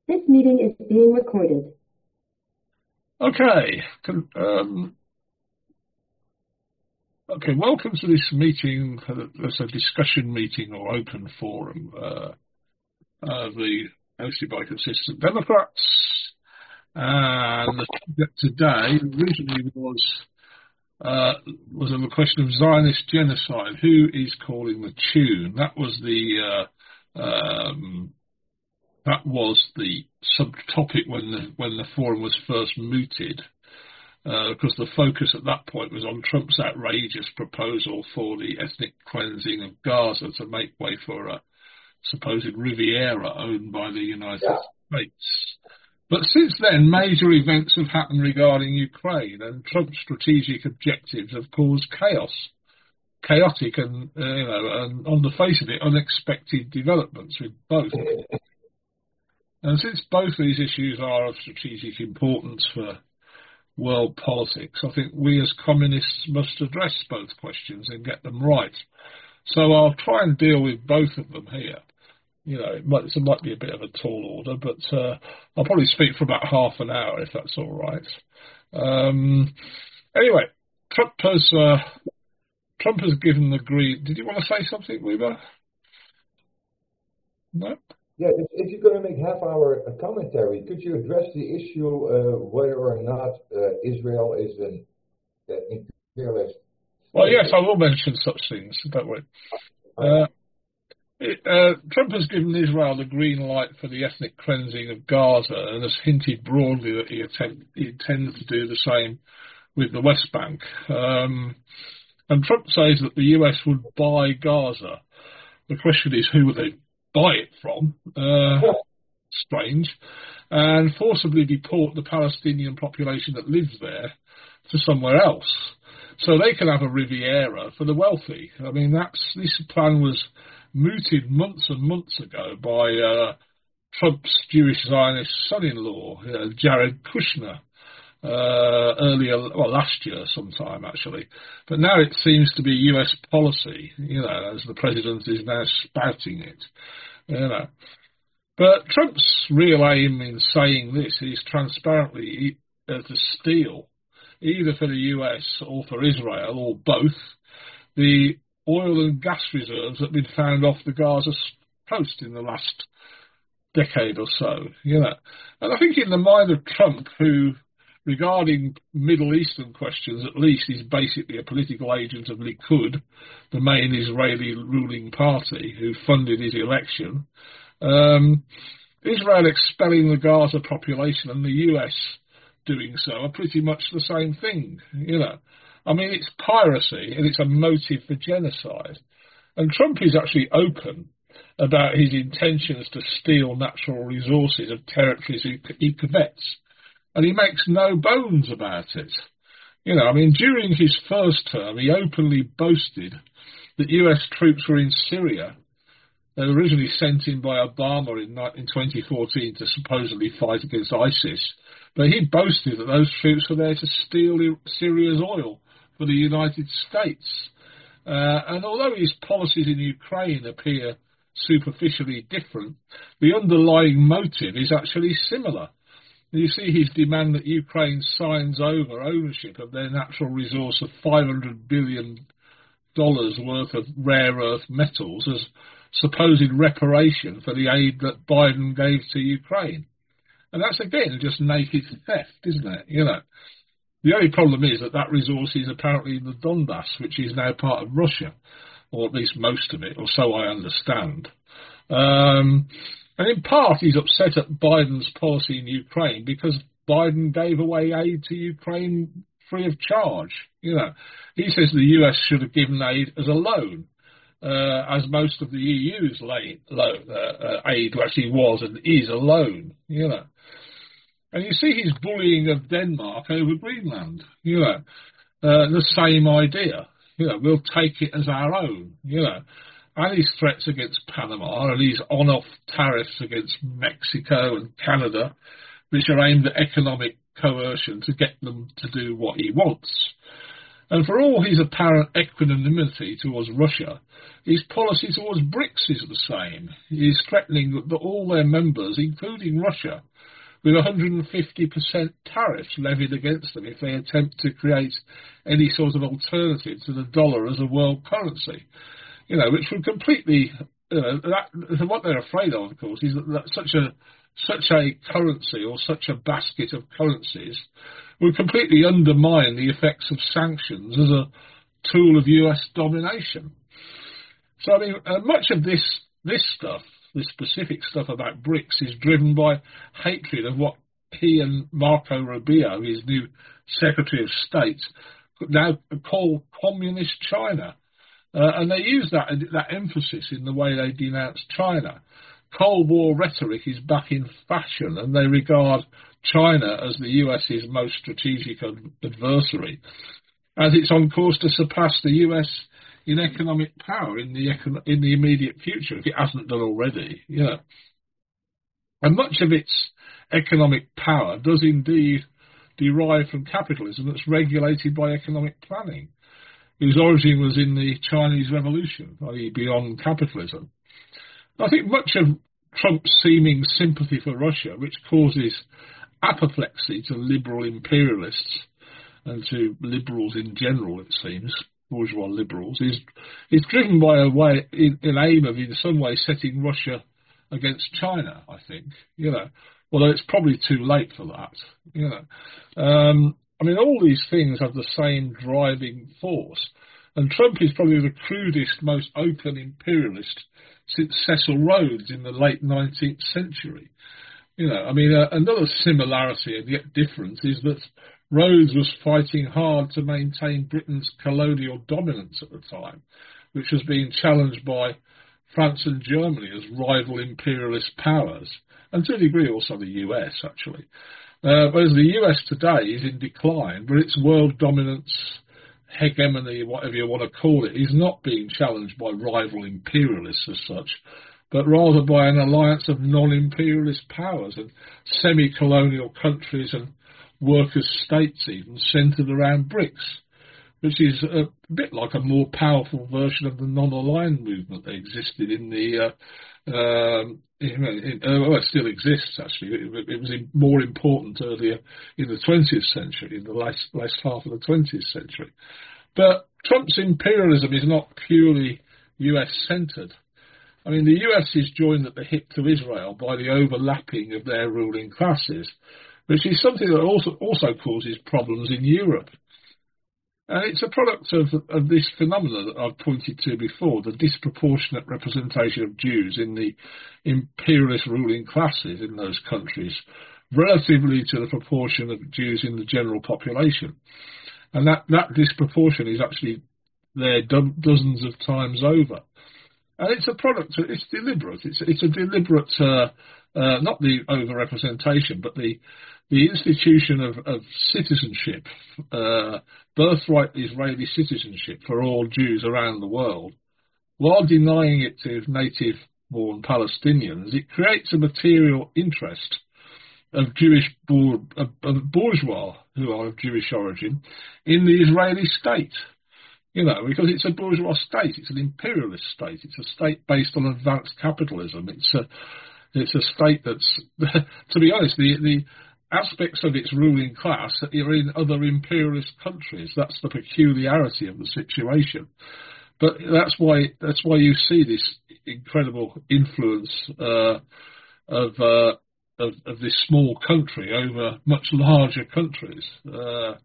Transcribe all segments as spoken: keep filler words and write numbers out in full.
This meeting is being recorded. Okay. Can, um, okay. Welcome to this meeting. It's a discussion meeting or open forum. Uh, uh, the hosted by Consistent Democrats, and the subject today originally was uh, was on the question of Zionist genocide. Who is calling the tune? That was the uh, um, that was the subtopic when the when the forum was first mooted. Uh, because the focus at that point was on Trump's outrageous proposal for the ethnic cleansing of Gaza to make way for a supposed Riviera owned by the United yeah. States. But since then, major events have happened regarding Ukraine, and Trump's strategic objectives have caused chaos, chaotic and, uh, you know, and on the face of it, unexpected developments with both. And since both these issues are of strategic importance for world politics, I think we as communists must address both questions and get them right. So I'll try and deal with both of them here. You know, it might, it might be a bit of a tall order, but uh, I'll probably speak for about half an hour if that's all right. Um, anyway, Trump has uh, Trump has given the green. Did you want to say something, Weber? No. Yeah, if, if you're going to make half-hour commentary, could you address the issue uh, whether or not uh, Israel is an uh, imperialist? Well, yes, I will mention such things. Don't worry. Uh, it, uh, Trump has given Israel the green light for the ethnic cleansing of Gaza and has hinted broadly that he, attempt, he intends to do the same with the West Bank. Um, and Trump says that the U S would buy Gaza. The question is, who would they buy it from? Uh, strange. And forcibly deport the Palestinian population that lives there to somewhere else, so they can have a Riviera for the wealthy. I mean, that's this plan was mooted months and months ago by uh, Trump's Jewish Zionist son-in-law, uh, Jared Kushner, uh, earlier, well, last year sometime actually. But now it seems to be U S policy, you know, as the president is now spouting it, you know. But Trump's real aim in saying this is transparently uh, to steal, either for the U S or for Israel, or both, the oil and gas reserves that have been found off the Gaza coast in the last decade or so, you know. And I think in the mind of Trump, who, regarding Middle Eastern questions at least, is basically a political agent of Likud, the main Israeli ruling party, who funded his election, um, Israel expelling the Gaza population and the U S doing so are pretty much the same thing, you know. I mean, it's piracy and it's a motive for genocide. And Trump is actually open about his intentions to steal natural resources of territories he, he covets. And he makes no bones about it. You know, I mean, during his first term, he openly boasted that U S troops were in Syria. They were originally sent in by Obama in, in twenty fourteen to supposedly fight against ISIS. But he boasted that those troops were there to steal Syria's oil for the United States. Uh, and although his policies in Ukraine appear superficially different, the underlying motive is actually similar. You see his demand that Ukraine signs over ownership of their natural resource of five hundred billion dollars worth of rare earth metals as supposed reparation for the aid that Biden gave to Ukraine. And that's, again, just naked theft, isn't it? You know, the only problem is that that resource is apparently in the Donbass, which is now part of Russia, or at least most of it, or so I understand. Um, and in part, he's upset at Biden's policy in Ukraine because Biden gave away aid to Ukraine free of charge. You know, he says the U S should have given aid as a loan, uh, as most of the E U's lay, lo, uh, uh, aid actually was and is a loan. You know. And you see his bullying of Denmark over Greenland, you know, uh, the same idea, you know, we'll take it as our own, you know, and his threats against Panama and his on-off tariffs against Mexico and Canada, which are aimed at economic coercion to get them to do what he wants. And for all his apparent equanimity towards Russia, his policy towards BRICS is the same. He is threatening that, that all their members, including Russia, with one hundred fifty percent tariffs levied against them if they attempt to create any sort of alternative to the dollar as a world currency. You know, which would completely, you know, that, what they're afraid of, of course, is that, that such a such a currency or such a basket of currencies would completely undermine the effects of sanctions as a tool of U S domination. So, I mean, uh, much of this this stuff, this specific stuff about BRICS, is driven by hatred of what he and Marco Rubio, his new Secretary of State, now call Communist China. Uh, and they use that that emphasis in the way they denounce China. Cold War rhetoric is back in fashion, and they regard China as the US's most strategic ad- adversary, as it's on course to surpass the U S in economic power in the econ- in the immediate future, if it hasn't done already. You know. And much of its economic power does indeed derive from capitalism that's regulated by economic planning, whose origin was in the Chinese Revolution, that is beyond capitalism. I think much of Trump's seeming sympathy for Russia, which causes apoplexy to liberal imperialists and to liberals in general, it seems, bourgeois liberals, is is driven by a way, in, an aim of in some way setting Russia against China, I think, you know, although it's probably too late for that, you know. Um, I mean, all these things have the same driving force, and Trump is probably the crudest, most open imperialist since Cecil Rhodes in the late nineteenth century. You know, I mean, uh, another similarity and yet difference is that Rhodes was fighting hard to maintain Britain's colonial dominance at the time, which was being challenged by France and Germany as rival imperialist powers, and to a degree also the U S, actually. Uh, whereas the U S today is in decline, but its world dominance, hegemony, whatever you want to call it, is not being challenged by rival imperialists as such, but rather by an alliance of non-imperialist powers and semi-colonial countries and workers' states even centred around BRICS, which is a bit like a more powerful version of the non-aligned movement that existed in the, uh, um, in, in, uh, well, it still exists actually, it, it was in, more important earlier in the twentieth century, in the last, last half of the twentieth century. But Trump's imperialism is not purely U S-centred. I mean, the U S is joined at the hip to Israel by the overlapping of their ruling classes, which is something that also also causes problems in Europe. And it's a product of, of this phenomenon that I've pointed to before, the disproportionate representation of Jews in the imperialist ruling classes in those countries, relatively to the proportion of Jews in the general population. And that, that disproportion is actually there do- dozens of times over. And it's a product, it's deliberate, it's, it's a deliberate, uh, uh, not the over-representation, but the the institution of, of citizenship, uh, birthright Israeli citizenship for all Jews around the world, while denying it to native-born Palestinians. It creates a material interest of Jewish bour- of, of bourgeois who are of Jewish origin in the Israeli state. You know, because it's a bourgeois state, it's an imperialist state, it's a state based on advanced capitalism. It's a it's a state that's, to be honest, the the aspects of its ruling class that are in other imperialist countries. That's the peculiarity of the situation. But that's why that's why you see this incredible influence uh, of, uh, of of this small country over much larger countries. Uh,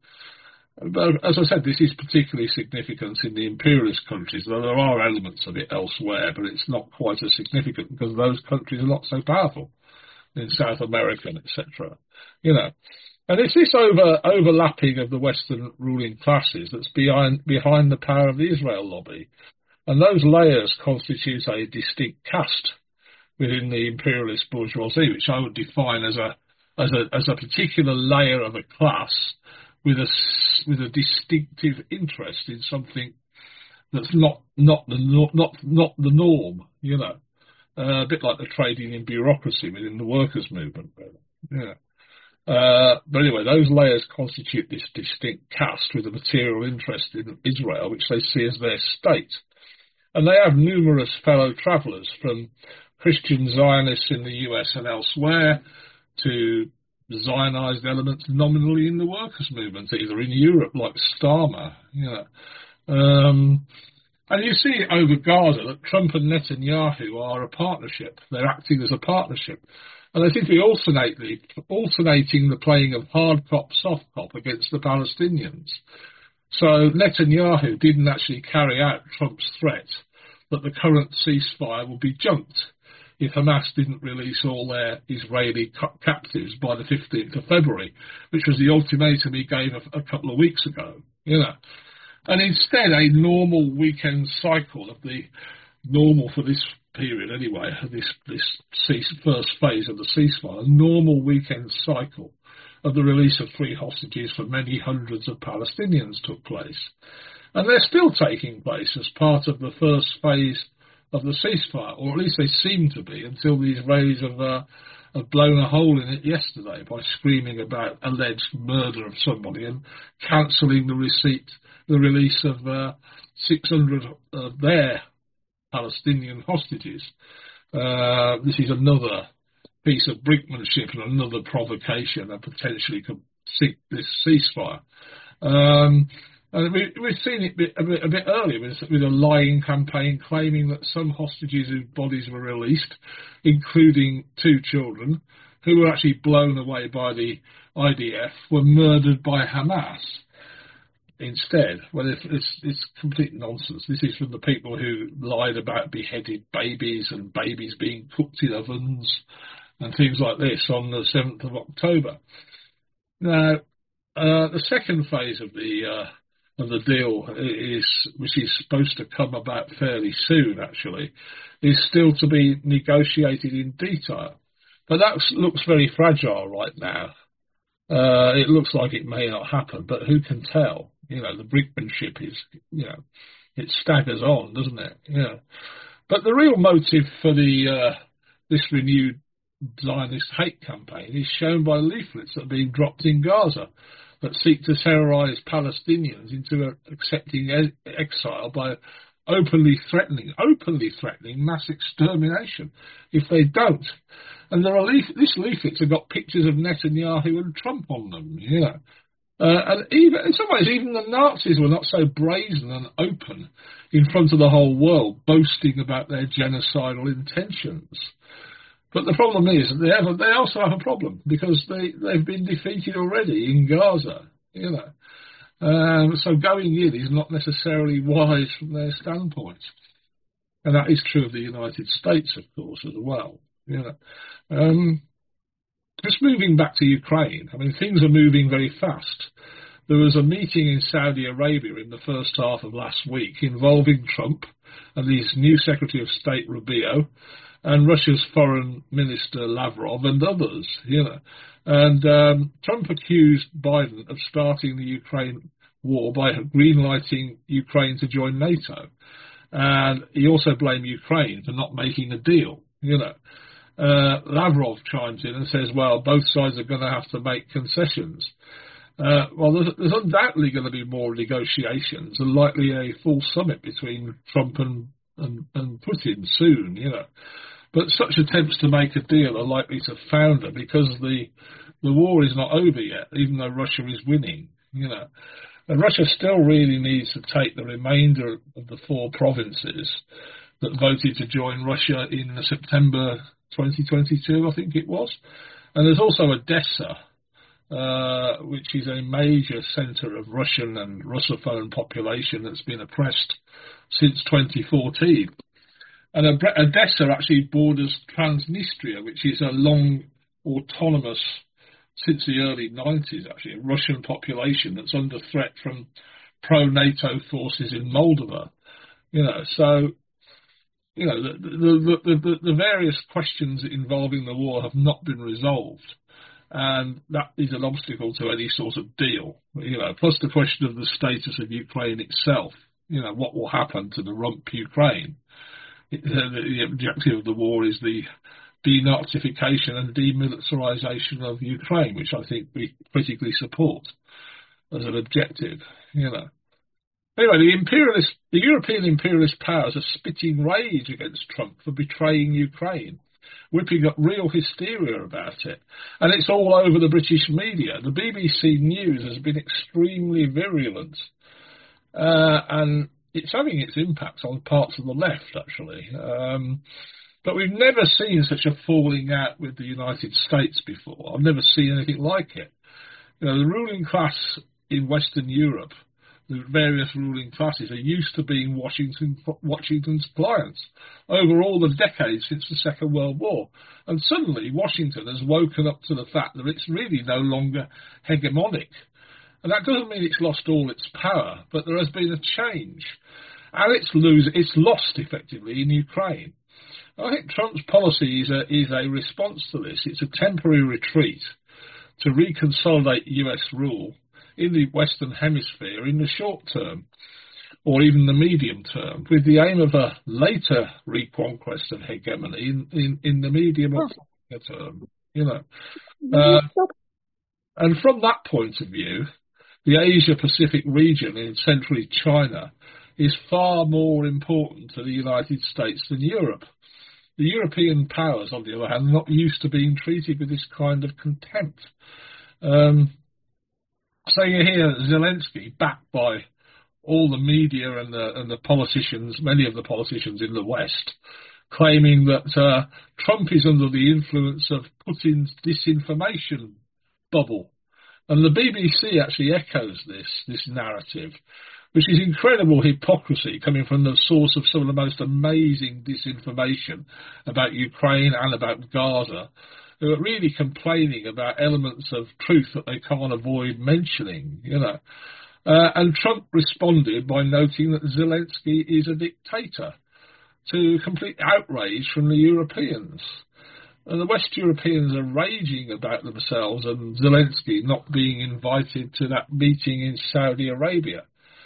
but as I said, this is particularly significant in the imperialist countries. Though there are elements of it elsewhere, but it's not quite as significant because those countries are not so powerful in South America, et cetera. You know, and it's this over overlapping of the Western ruling classes that's behind behind the power of the Israel lobby, and those layers constitute a distinct caste within the imperialist bourgeoisie, which I would define as a as a as a particular layer of a class with a with a distinctive interest in something that's not not the not not the norm. You know. Uh, a bit like the trading in bureaucracy within the workers' movement. Yeah. Uh, but anyway, those layers constitute this distinct caste with a material interest in Israel, which they see as their state. And they have numerous fellow travellers, from Christian Zionists in the U S and elsewhere to Zionized elements nominally in the workers' movement, either in Europe, like Starmer, you know. Um, and you see over Gaza that Trump and Netanyahu are a partnership. They're acting as a partnership. And they seem to be alternately, alternating the playing of hard cop, soft cop against the Palestinians. So Netanyahu didn't actually carry out Trump's threat that the current ceasefire would be junked if Hamas didn't release all their Israeli captives by the fifteenth of February, which was the ultimatum he gave a, a couple of weeks ago, you know. And instead, a normal weekend cycle of the normal for this period anyway, this this cease, first phase of the ceasefire, a normal weekend cycle of the release of three hostages for many hundreds of Palestinians took place. And they're still taking place as part of the first phase of the ceasefire, or at least they seem to be, until the Israelis have, uh, have blown a hole in it yesterday by screaming about alleged murder of somebody and cancelling the receipt, the release of uh, six hundred of their Palestinian hostages. Uh, this is another piece of brinkmanship and another provocation that potentially could sink this ceasefire. Um, and we, we've seen it a bit, a bit, a bit earlier with, with a lying campaign claiming that some hostages whose bodies were released, including two children, who were actually blown away by the I D F, were murdered by Hamas instead. Well, it's, it's, it's complete nonsense. This is from the people who lied about beheaded babies and babies being cooked in ovens and things like this on the seventh of October. Now, uh, the second phase of the uh, of the deal is, which is supposed to come about fairly soon, actually, is still to be negotiated in detail. But that looks very fragile right now. Uh, it looks like it may not happen, but who can tell? You know, the brinkmanship is, you know, it staggers on, doesn't it? Yeah. But the real motive for the uh, this renewed Zionist hate campaign is shown by leaflets that are being dropped in Gaza that seek to terrorise Palestinians into accepting e- exile by openly threatening, openly threatening mass extermination if they don't. And there are leaf- this leaflets have got pictures of Netanyahu and Trump on them, you know. Uh, and even, in some ways, even the Nazis were not so brazen and open in front of the whole world, boasting about their genocidal intentions. But the problem is that they, have, they also have a problem because they, they've been defeated already in Gaza, you know. Um, so going in is not necessarily wise from their standpoint. And that is true of the United States, of course, as well. You know. Um, just moving back to Ukraine, I mean, things are moving very fast. There was a meeting in Saudi Arabia in the first half of last week involving Trump and his new Secretary of State, Rubio, and Russia's Foreign Minister Lavrov and others, you know. And um, Trump accused Biden of starting the Ukraine war by greenlighting Ukraine to join NATO. And he also blamed Ukraine for not making a deal, you know. Uh, Lavrov chimes in and says, well, both sides are going to have to make concessions. Uh, well, there's, there's undoubtedly going to be more negotiations and likely a full summit between Trump and, and, and Putin soon, you know. But such attempts to make a deal are likely to founder because the the war is not over yet, even though Russia is winning, you know. And Russia still really needs to take the remainder of the four provinces that voted to join Russia in September twenty twenty-two, I think it was. And there's also Odessa, uh, which is a major centre of Russian and Russophone population that's been oppressed since twenty fourteen. And Odessa actually borders Transnistria, which is a long autonomous, since the early nineties actually, a Russian population that's under threat from pro-NATO forces in Moldova. You know, so, you know, the, the, the, the, the various questions involving the war have not been resolved. And that is an obstacle to any sort of deal, you know, plus the question of the status of Ukraine itself. You know, what will happen to the rump Ukraine? The objective of the war is the denazification and demilitarization of Ukraine, which I think we critically support as an objective, you know. Anyway, the imperialist, the European imperialist powers are spitting rage against Trump for betraying Ukraine, whipping up real hysteria about it. And it's all over the British media. The B B C News has been extremely virulent. Uh, and it's having its impact on parts of the left, actually. Um, but we've never seen such a falling out with the United States before. I've never seen anything like it. You know, the ruling class in Western Europe, the various ruling classes, are used to being Washington, Washington's clients over all the decades since the Second World War. And suddenly Washington has woken up to the fact that it's really no longer hegemonic. And that doesn't mean it's lost all its power, but there has been a change. And it's, lose, it's lost, effectively, in Ukraine. I think Trump's policy is a, is a response to this. It's a temporary retreat to reconsolidate U S rule in the Western Hemisphere in the short term, or even the medium term, with the aim of a later reconquest of hegemony in, in, in the medium term, you know. Uh, and from that point of view, the Asia-Pacific region in centrally China is far more important to the United States than Europe. The European powers, on the other hand, are not used to being treated with this kind of contempt. Um, so you hear Zelensky, backed by all the media and the, and the politicians, many of the politicians in the West, claiming that uh, Trump is under the influence of Putin's disinformation bubble. And the B B C actually echoes this, this narrative, which is incredible hypocrisy coming from the source of some of the most amazing disinformation about Ukraine and about Gaza, who are really complaining about elements of truth that they can't avoid mentioning, you know. Uh, and Trump responded by noting that Zelensky is a dictator, to complete outrage from the Europeans. And the West Europeans are raging about themselves and Zelensky not being invited to that meeting in Saudi Arabia.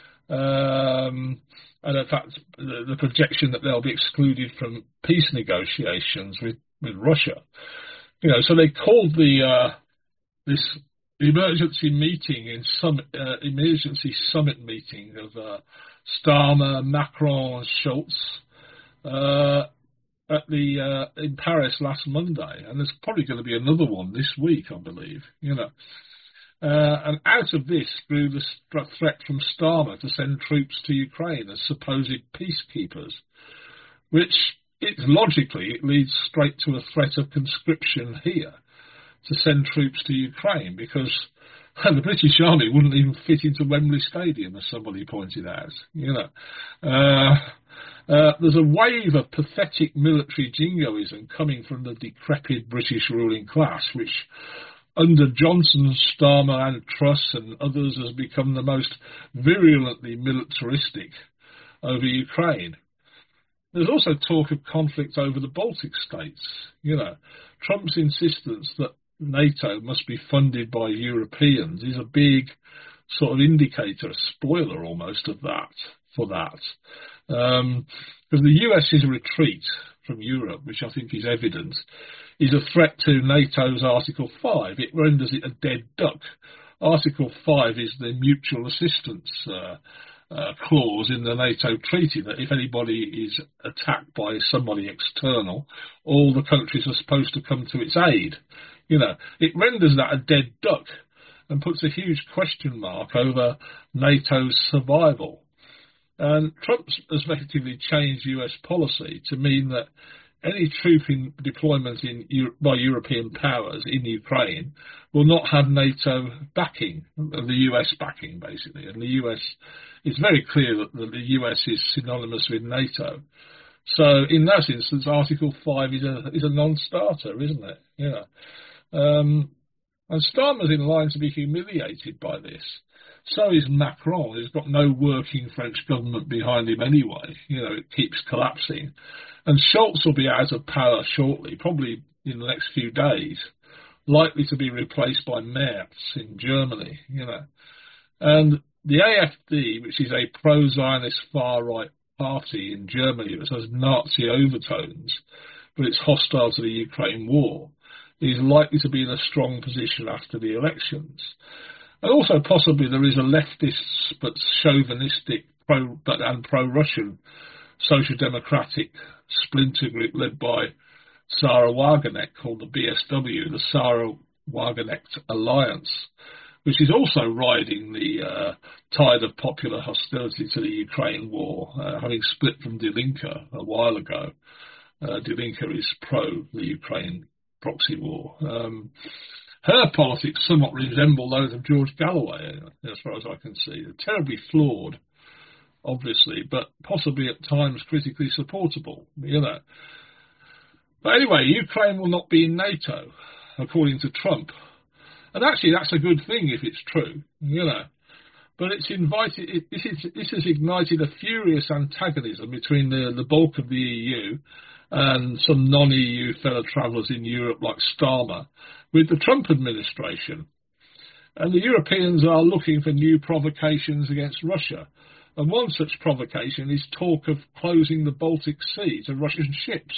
Um, and in fact, the, the projection that they'll be excluded from peace negotiations with, with Russia. You know, so they called the uh, this emergency meeting in summit, uh, emergency summit meeting of uh, Starmer, Macron, and Schultz uh, at the uh, in Paris last Monday, and there's probably going to be another one this week, I believe. You know. Uh, and out of this grew the st- threat from Starmer to send troops to Ukraine as supposed peacekeepers, which it, logically it leads straight to a threat of conscription here to send troops to Ukraine, because the British Army wouldn't even fit into Wembley Stadium, as somebody pointed out. You know, uh, uh, there's a wave of pathetic military jingoism coming from the decrepit British ruling class, which under Johnson, Starmer and Truss and others has become the most virulently militaristic over Ukraine. There's also talk of conflict over the Baltic states. You know, Trump's insistence that NATO must be funded by Europeans is a big sort of indicator, a spoiler almost of that, for that. Um, because the US's retreat from Europe, which I think is evident, is a threat to NATO's Article five. It renders it a dead duck. Article five is the mutual assistance uh, uh, clause in the NATO treaty, that if anybody is attacked by somebody external, all the countries are supposed to come to its aid. You know, it renders that a dead duck and puts a huge question mark over NATO's survival. And Trump has effectively changed U S policy to mean that any troop in deployment in, by European powers in Ukraine will not have NATO backing, the U S backing, basically. And the U S, it's very clear that the U S is synonymous with NATO. So in that instance, Article five is a is a non-starter, isn't it? You know. Um, and Starmer's in line to be humiliated by this. So is Macron, who's got no working French government behind him anyway. You know, it keeps collapsing. And Schultz will be out of power shortly, probably in the next few days, likely to be replaced by Merz in Germany, you know. And the A F D, which is a pro-Zionist far-right party in Germany that has Nazi overtones, but it's hostile to the Ukraine war. He is likely to be in a strong position after the elections. And also possibly there is a leftist but chauvinistic pro, but and pro-Russian social democratic splinter group led by Sara Wagenknecht called the B S W, the Sara Wagenknecht Alliance, which is also riding the uh, tide of popular hostility to the Ukraine war, uh, having split from Die Linke a while ago. Uh, Die Linke is pro the Ukraine proxy war. Um, her politics somewhat resemble those of George Galloway, as far as I can see. They're terribly flawed, obviously, but possibly at times critically supportable, you know. But anyway, Ukraine will not be in NATO, according to Trump. And actually, that's a good thing if it's true, you know. But it's invited. It, this, is, this has ignited a furious antagonism between the, the bulk of the E U and some non-E U fellow travellers in Europe like Starmer with the Trump administration. And the Europeans are looking for new provocations against Russia. And one such provocation is talk of closing the Baltic Sea to Russian ships.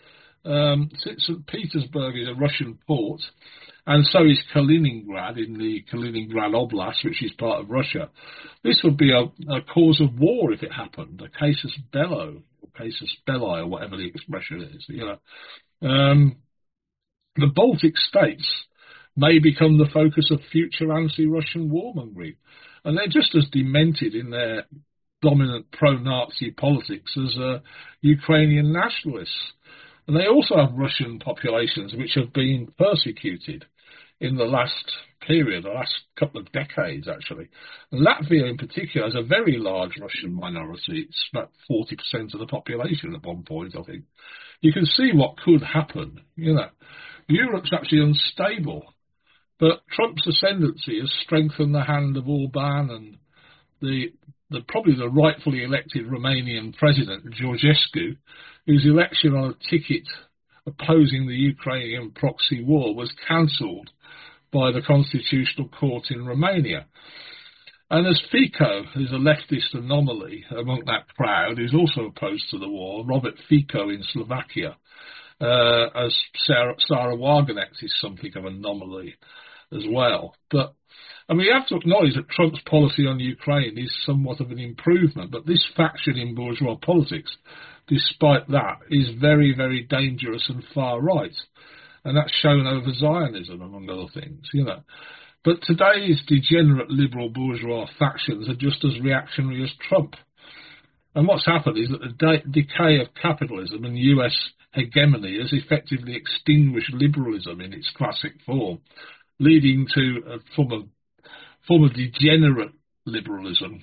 Um, Saint Petersburg is a Russian port, and so is Kaliningrad in the Kaliningrad Oblast, which is part of Russia. This would be a, a cause of war if it happened, a casus bello, or casus belli, or whatever the expression is. You know, um, the Baltic states may become the focus of future anti-Russian warmongering, and they're just as demented in their dominant pro-Nazi politics as uh, Ukrainian nationalists. And they also have Russian populations which have been persecuted in the last period, the last couple of decades, actually. And Latvia, in particular, has a very large Russian minority. It's about forty percent of the population at one point, I think. You can see what could happen, you know. Europe's actually unstable, but Trump's ascendancy has strengthened the hand of Orban and the, the probably the rightfully elected Romanian president, Georgescu, whose election on a ticket opposing the Ukrainian proxy war was cancelled by the Constitutional Court in Romania. And as Fico, who's a leftist anomaly among that crowd, who's also opposed to the war, Robert Fico in Slovakia, uh, as Sarah, Sara Wagenknecht is something of an anomaly as well. But and we have to acknowledge that Trump's policy on Ukraine is somewhat of an improvement, but this faction in bourgeois politics, despite that, is very, very dangerous and far right. And that's shown over Zionism, among other things, you know. But today's degenerate liberal bourgeois factions are just as reactionary as Trump. And what's happened is that the de- decay of capitalism and U S hegemony has effectively extinguished liberalism in its classic form, leading to a form of, form of degenerate liberalism.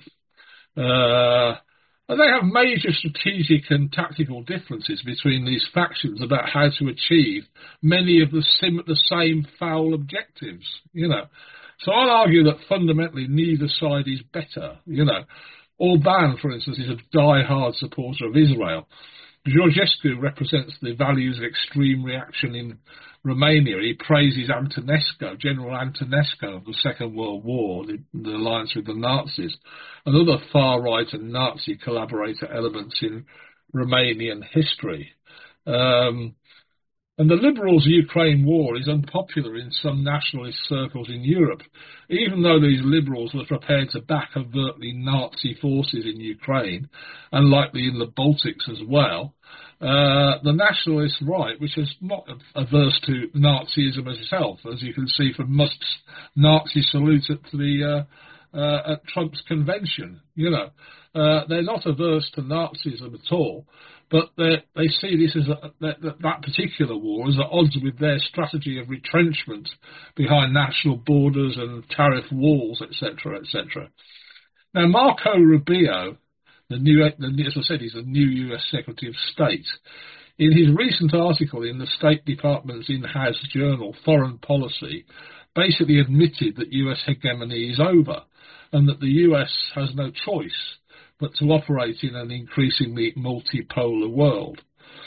Uh, and they have major strategic and tactical differences between these factions about how to achieve many of the, sim- the same foul objectives, you know. So I'll argue that fundamentally neither side is better, you know. Orban, for instance, is a die-hard supporter of Israel. Georgescu represents the values of extreme reaction in Romania. He praises Antonescu, General Antonescu of the Second World War, the, the alliance with the Nazis, and other far-right and Nazi collaborator elements in Romanian history. Um, and the Liberals' Ukraine war is unpopular in some nationalist circles in Europe, even though these Liberals were prepared to back overtly Nazi forces in Ukraine, and likely in the Baltics as well. Uh, the nationalist right, which is not averse to Nazism itself, as you can see from Musk's Nazi salute at the uh, uh, at Trump's convention, you know, uh, they're not averse to Nazism at all, but they see this as a, that, that particular war as at odds with their strategy of retrenchment behind national borders and tariff walls, et cetera, et cetera. Now, Marco Rubio, The new, as I said, he's the new U S Secretary of State. In his recent article in the State Department's in-house journal, Foreign Policy, basically admitted that U S hegemony is over and that the U S has no choice but to operate in an increasingly multipolar world.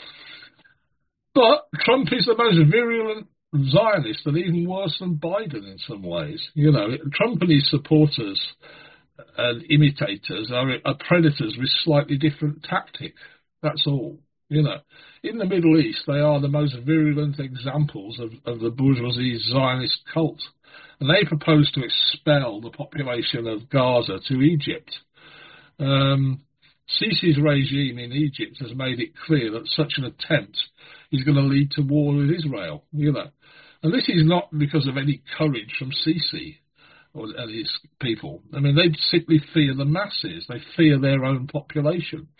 But Trump is the most virulent Zionist and even worse than Biden in some ways. You know, Trump and his supporters and imitators are, are predators with slightly different tactics. That's all. You know, in the Middle East, they are the most virulent examples of, of the bourgeoisie Zionist cult. And they propose to expel the population of Gaza to Egypt. Um, Sisi's regime in Egypt has made it clear that such an attempt is going to lead to war with Israel, you know. And this is not because of any courage from Sisi or his people. I mean, they simply fear the masses. They fear their own population.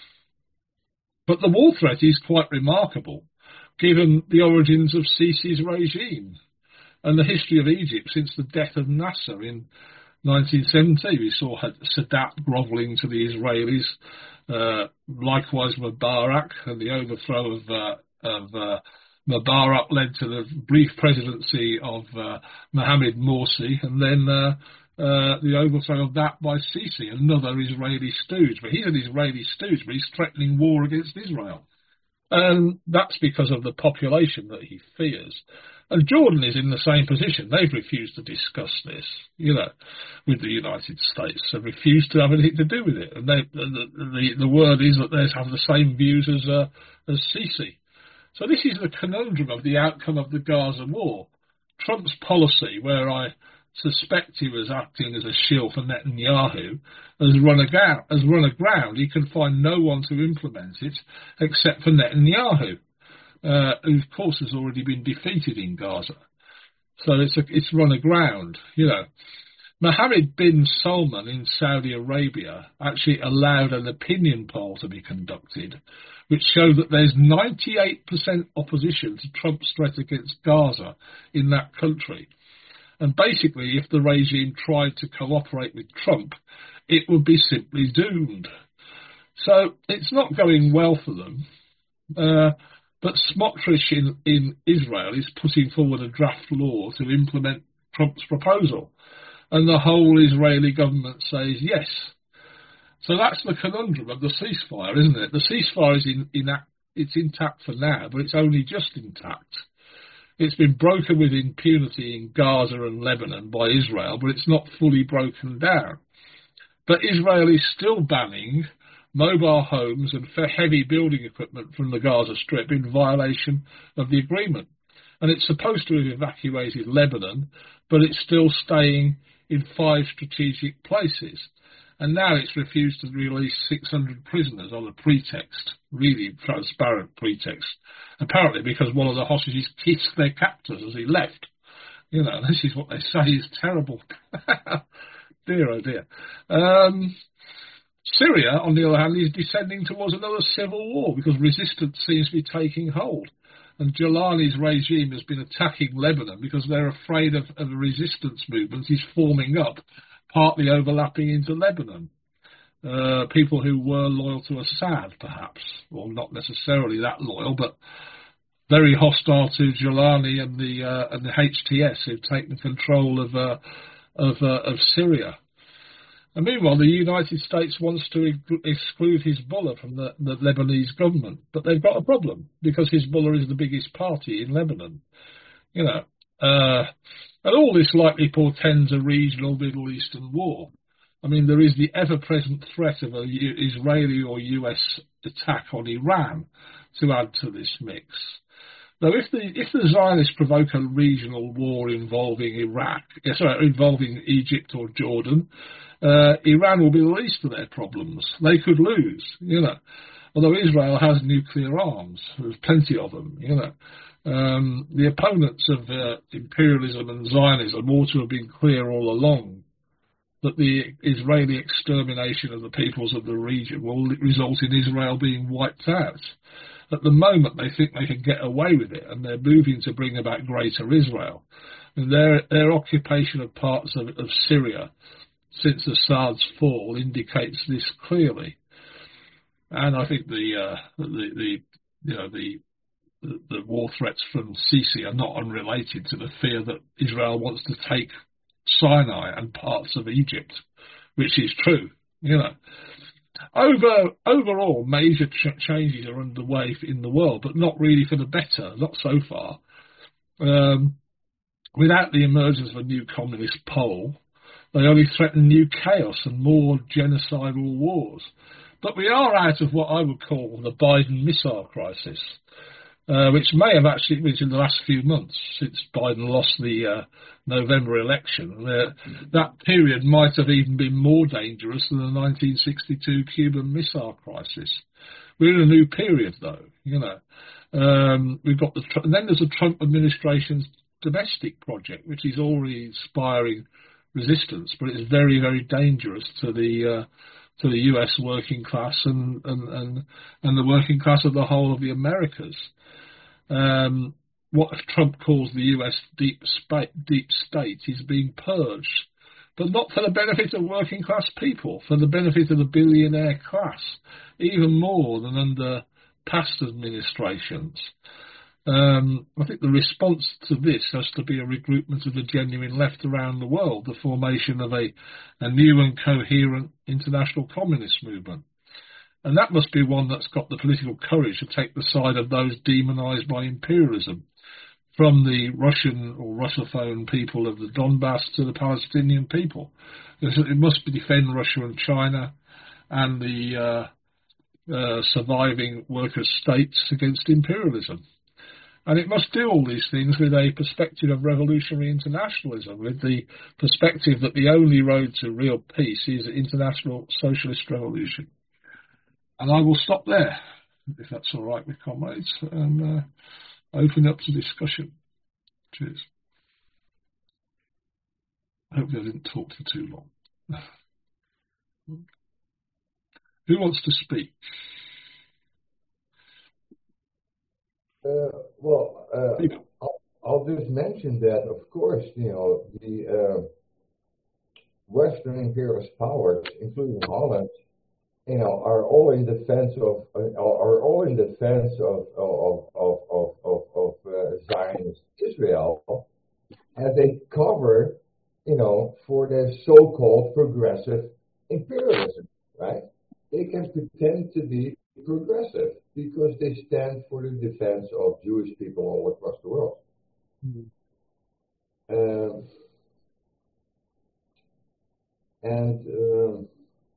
But the war threat is quite remarkable, given the origins of Sisi's regime and the history of Egypt since the death of Nasser in nineteen seventy. We saw Sadat grovelling to the Israelis, uh, likewise Mubarak, and the overthrow of, uh, of uh, Mubarak led to the brief presidency of uh, Mohamed Morsi, and then uh, uh, the overthrow of that by Sisi, another Israeli stooge. But he's an Israeli stooge, but he's threatening war against Israel. And that's because of the population that he fears. And Jordan is in the same position. They've refused to discuss this, you know, with the United States. They've refused to have anything to do with it. And they, the, the, the word is that they have the same views as, uh, as Sisi. So this is the conundrum of the outcome of the Gaza war. Trump's policy, where I suspect he was acting as a shield for Netanyahu, has run aground. Has run aground. He can find no one to implement it except for Netanyahu, uh, who of course has already been defeated in Gaza. So it's a, it's run aground, you know. Mohammed bin Salman in Saudi Arabia actually allowed an opinion poll to be conducted, which showed that there's ninety-eight percent opposition to Trump's threat against Gaza in that country. And basically, if the regime tried to cooperate with Trump, it would be simply doomed. So it's not going well for them. Uh, but Smotrich in, in Israel is putting forward a draft law to implement Trump's proposal. And the whole Israeli government says yes. So that's the conundrum of the ceasefire, isn't it? The ceasefire is in, in, it's intact for now, but it's only just intact. It's been broken with impunity in Gaza and Lebanon by Israel, but it's not fully broken down. But Israel is still banning mobile homes and heavy building equipment from the Gaza Strip in violation of the agreement. And it's supposed to have evacuated Lebanon, but it's still staying in five strategic places. And now it's refused to release six hundred prisoners on a pretext, really transparent pretext, apparently because one of the hostages kissed their captors as he left. You know, this is what they say is terrible. Dear, oh dear. Um, Syria, on the other hand, is descending towards another civil war because resistance seems to be taking hold. And Jalani's regime has been attacking Lebanon because they're afraid of, of a resistance movement is forming up, partly overlapping into Lebanon. Uh, people who were loyal to Assad, perhaps, or not necessarily that loyal, but very hostile to Jalani and the uh, and the H T S, who've taken control of uh, of, uh, of Syria. And meanwhile, the United States wants to exclude Hezbollah from the, the Lebanese government, but they've got a problem because Hezbollah is the biggest party in Lebanon. You know, uh, and all this likely portends a regional Middle Eastern war. I mean, there is the ever-present threat of an Israeli or U S attack on Iran to add to this mix. Now, if the if the Zionists provoke a regional war involving Iraq, sorry, involving Egypt or Jordan, uh, Iran will be the least of their problems. They could lose, you know. Although Israel has nuclear arms, there's plenty of them, you know. Um, the opponents of uh, imperialism and Zionism ought to have been clear all along that the Israeli extermination of the peoples of the region will result in Israel being wiped out. At the moment, they think they can get away with it, and they're moving to bring about Greater Israel. And their their occupation of parts of, of Syria since Assad's fall indicates this clearly. And I think the uh, the, the you know the the war threats from Sisi are not unrelated to the fear that Israel wants to take Sinai and parts of Egypt, which is true, you know. Over, overall, major ch- changes are underway in the world, but not really for the better, not so far. Um, without the emergence of a new communist pole, they only threaten new chaos and more genocidal wars. But we are out of what I would call the Biden missile crisis, uh, which may have actually been in the last few months since Biden lost the uh, November election. Uh, that period might have even been more dangerous than the nineteen sixty-two Cuban Missile Crisis. We're in a new period, though, you know. Um, we've got the, and then there's the Trump administration's domestic project, which is already inspiring resistance, but it's very, very dangerous to the uh, to the U S working class and, and, and, and the working class of the whole of the Americas. Um, what Trump calls the U S deep, spa- deep state is being purged, but not for the benefit of working class people, for the benefit of the billionaire class, even more than under past administrations. Um, I think the response to this has to be a regroupment of the genuine left around the world, the formation of a, a new and coherent international communist movement. And that must be one that's got the political courage to take the side of those demonized by imperialism, from the Russian or Russophone people of the Donbass to the Palestinian people. It must defend Russia and China and the uh, uh, surviving worker states against imperialism. And it must do all these things with a perspective of revolutionary internationalism, with the perspective that the only road to real peace is international socialist revolution. And I will stop there, if that's all right with comrades, and uh, open up to discussion. Cheers. I hope I didn't talk for too long. Who wants to speak? Uh, well, uh, I'll, I'll just mention that, of course, you know, the uh, Western imperialist powers, including Holland, you know, are all in defense of uh, are all in defense of of of of of, of uh, Zionist Israel, as they cover, you know, for their so-called progressive imperialism, right? They can pretend to be progressive because they stand for the defense of Jewish people all across the world. Mm-hmm. Um, and um,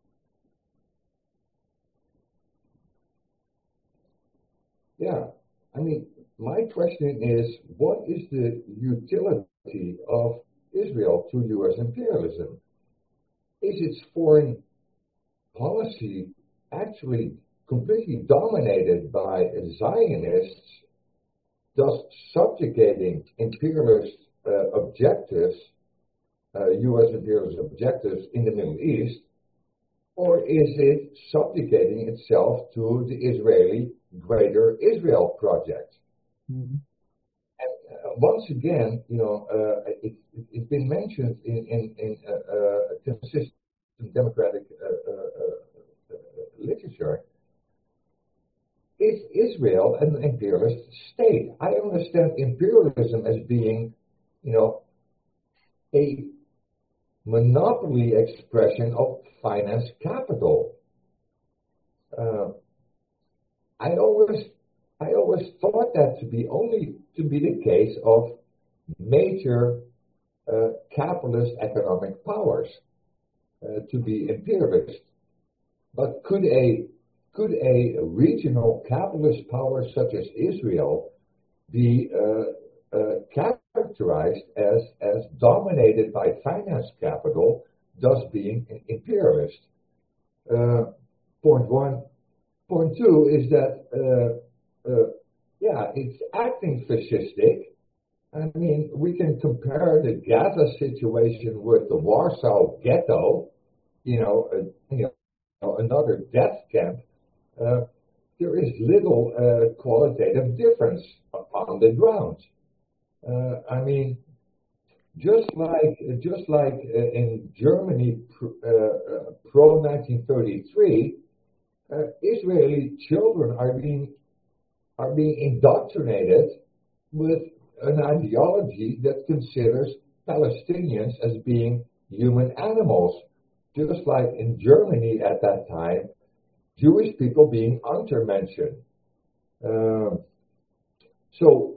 yeah, I mean, my question is, what is the utility of Israel to U S imperialism? Is its foreign policy actually completely dominated by Zionists, thus subjugating imperialist uh, objectives, uh, U S imperialist objectives in the Middle East, or is it subjugating itself to the Israeli Greater Israel Project? Mm-hmm. And uh, once again, you know, uh, it, it, it's been mentioned in, in, in uh, uh, consistent democratic uh, uh, uh, literature. Is Israel an imperialist state? I understand imperialism as being, you know, a monopoly expression of finance capital. Uh, I always, I always thought that to be only to be the case of major uh, capitalist economic powers uh, to be imperialist. But could a could a regional capitalist power such as Israel be uh, uh, characterized as as dominated by finance capital, thus being an imperialist? Uh, point one. Point two is that, uh, uh, yeah, it's acting fascistic. I mean, we can compare the Gaza situation with the Warsaw Ghetto, you know, uh, you know another death camp. Uh, there is little uh, qualitative difference on the ground. Uh, I mean, just like just like uh, in Germany uh, uh, pro nineteen thirty-three. Uh, Israeli children are being are being indoctrinated with an ideology that considers Palestinians as being human animals, just like in Germany at that time, Jewish people being Untermenschen. Um, so,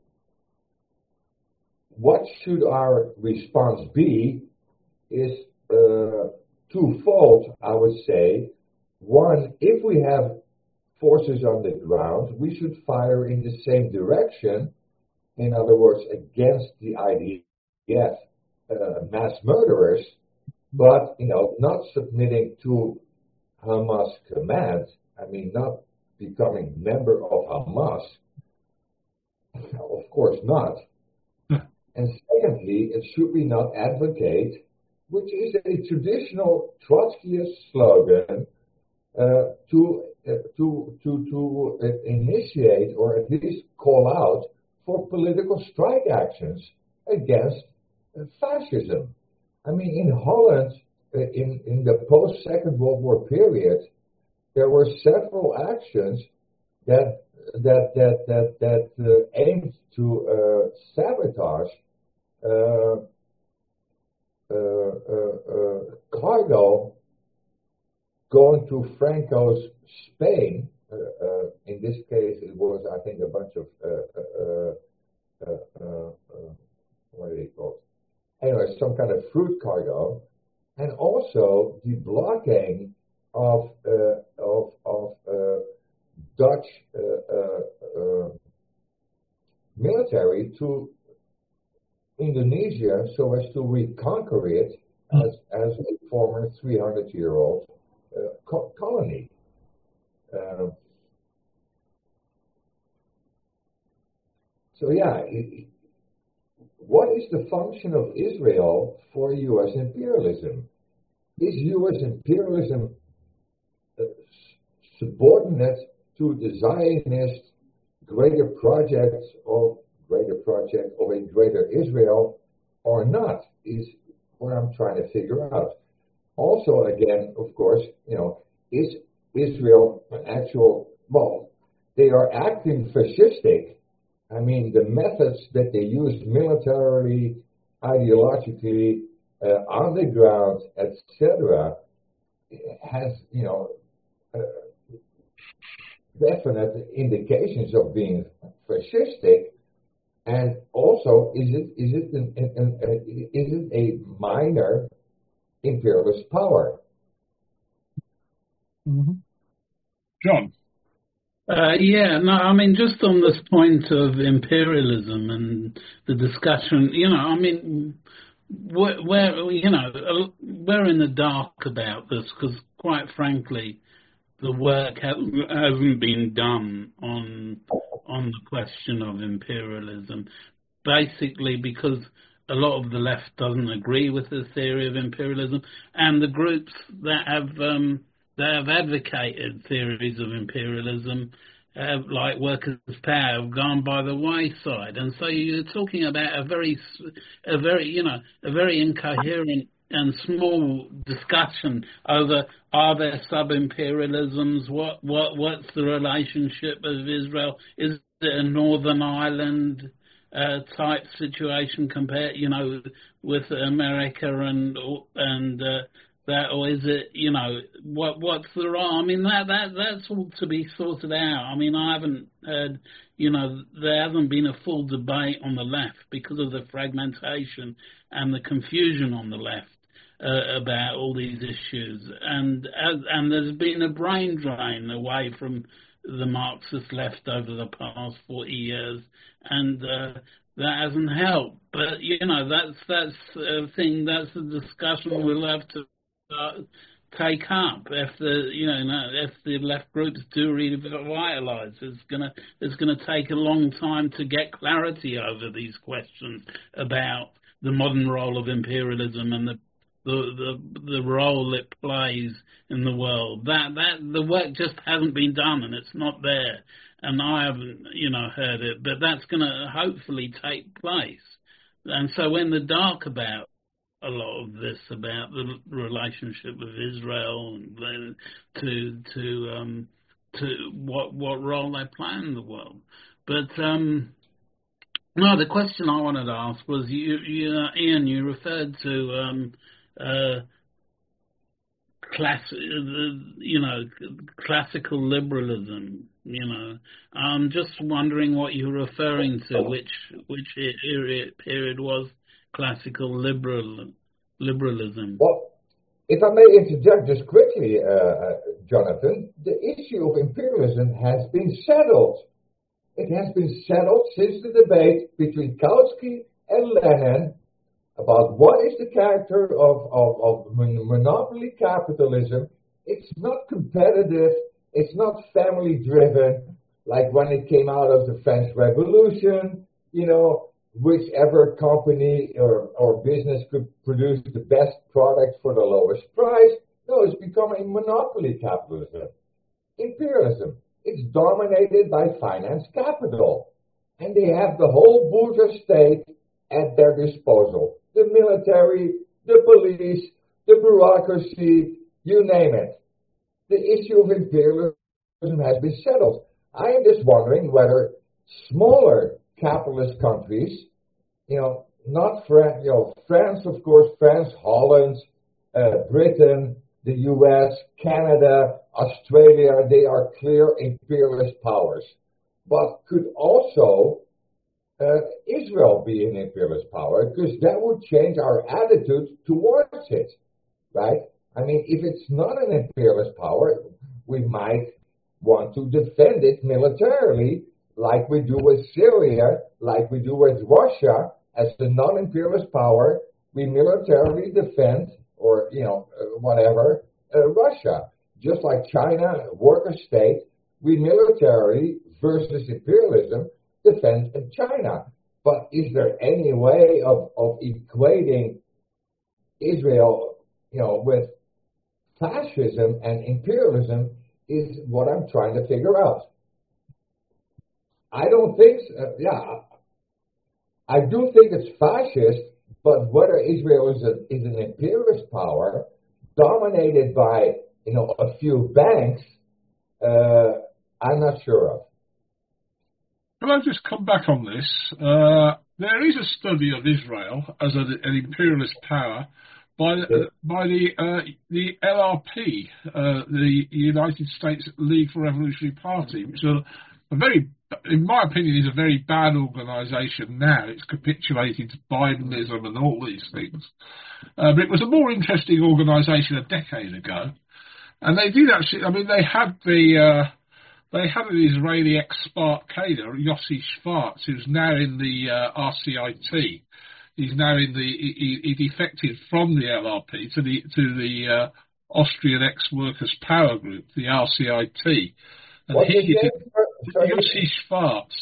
what should our response be? Is uh, twofold, I would say. one, if we have forces on the ground, we should fire in the same direction. In other words, against the I D F uh, mass murderers, but, you know, not submitting to Hamas command. I mean, not becoming member of Hamas. Of course not. And secondly, it should we not advocate, which is a traditional Trotskyist slogan, uh, to uh, to to to uh, initiate or at least call out for political strike actions against uh, fascism. I mean, in Holland, uh, in in the post Second World War period, there were several actions that that that that that uh, aimed to uh, sabotage uh, uh, uh, uh, cargo going to Franco's Spain. Uh, uh, in this case, it was, I think, a bunch of uh, uh, uh, uh, uh, what are they called? Anyway, some kind of fruit cargo, and also the blocking of uh, of of uh, Dutch uh, uh, uh, military to Indonesia so as to reconquer it as, as a former three hundred year old uh, co- colony. Uh, so, yeah, it, what is the function of Israel for U S imperialism? Is U S imperialism uh, subordinate to the Zionist greater project of greater project of a greater Israel or not, is what I'm trying to figure out. Also, again, of course, you know, is Israel an actual, well, they are acting fascistic. I mean, the methods that they use militarily, ideologically, uh, on the ground, et cetera, has, you know, uh, definite indications of being fascistic. And also, is it is it an, an, an, an, is it a minor imperialist power? Mm-hmm. John? Uh, yeah, no, I mean, just on this point of imperialism and the discussion, you know, I mean, we're, we're you know, we're in the dark about this because, quite frankly, the work hasn't been done on on the question of imperialism, basically because a lot of the left doesn't agree with the theory of imperialism, and the groups that have um, that have advocated theories of imperialism, uh, like Workers' Power, have gone by the wayside. And so you're talking about a very, a very, you know, a very incoherent and small discussion over, are there sub-imperialisms? What what what's the relationship of Israel? Is it a Northern Ireland uh, type situation compared, you know, with America and and uh, that, or is it, you know, what what's the wrong? I mean, that that that's all to be sorted out. I mean, I haven't heard, you know, there hasn't been a full debate on the left because of the fragmentation and the confusion on the left. Uh, about all these issues, and uh, and there's been a brain drain away from the Marxist left over the past forty years, and uh, that hasn't helped. But you know, that's that's a thing. That's a discussion we'll have to uh, take up if the you know if the left groups do revitalize. It's gonna it's gonna take a long time to get clarity over these questions about the modern role of imperialism and the The, the the role it plays in the world. That that the work just hasn't been done, and it's not there. And I haven't, you know, heard it, but that's going to hopefully take place. And so we're in the dark about a lot of this, about the relationship with Israel and to to um to what what role they play in the world. But um. No, the question I wanted to ask was, you, you uh, Ian, you referred to um. Uh, class, uh, you know, classical liberalism. You know, I'm just wondering what you're referring to. Which which period period was classical liberal liberalism? Well, if I may interject just quickly, uh, uh, Jonathan, the issue of imperialism has been settled. It has been settled since the debate between Kautsky and Lenin about what is the character of, of, of monopoly capitalism. It's not competitive. It's not family-driven, like when it came out of the French Revolution, you know, whichever company or, or business could produce the best product for the lowest price. No, it's become a monopoly capitalism. Imperialism. It's dominated by finance capital. And they have the whole bourgeois state at their disposal. The military, the police, the bureaucracy, you name it. The issue of imperialism has been settled. I am just wondering whether smaller capitalist countries, you know, not France, you know, France, of course, France, Holland, uh, Britain, the U S, Canada, Australia, they are clear imperialist powers. But could also uh, Israel be an imperialist power? Because that would change our attitude towards it, right? I mean, if it's not an imperialist power, we might want to defend it militarily, like we do with Syria, like we do with Russia. As a non-imperialist power, we militarily defend, or, you know, uh, whatever, uh, Russia. Just like China, worker state, we militarily versus imperialism defend China. But is there any way of, of equating Israel, you know, with fascism and imperialism is what I'm trying to figure out. I don't think, so. yeah, I do think it's fascist, but whether Israel is, a, is an imperialist power dominated by, you know, a few banks, uh, I'm not sure of. Can I just come back on this? Uh, there is a study of Israel as a, an imperialist power by the, by the uh, the L R P, uh, the United States League for Revolutionary Party, which is a, a very, in my opinion, is a very bad organisation now. It's capitulated to Bidenism and all these things. Uh, but it was a more interesting organisation a decade ago, and they did actually. I mean, they had the. Uh, They had an Israeli ex-Spark cadre, Yossi Schwartz, who's now in the uh, R C I T. He's now in the he, he defected from the L R P to the to the uh, Austrian ex-workers power group, the R C I T. And What's he his name? Yossi Schwartz.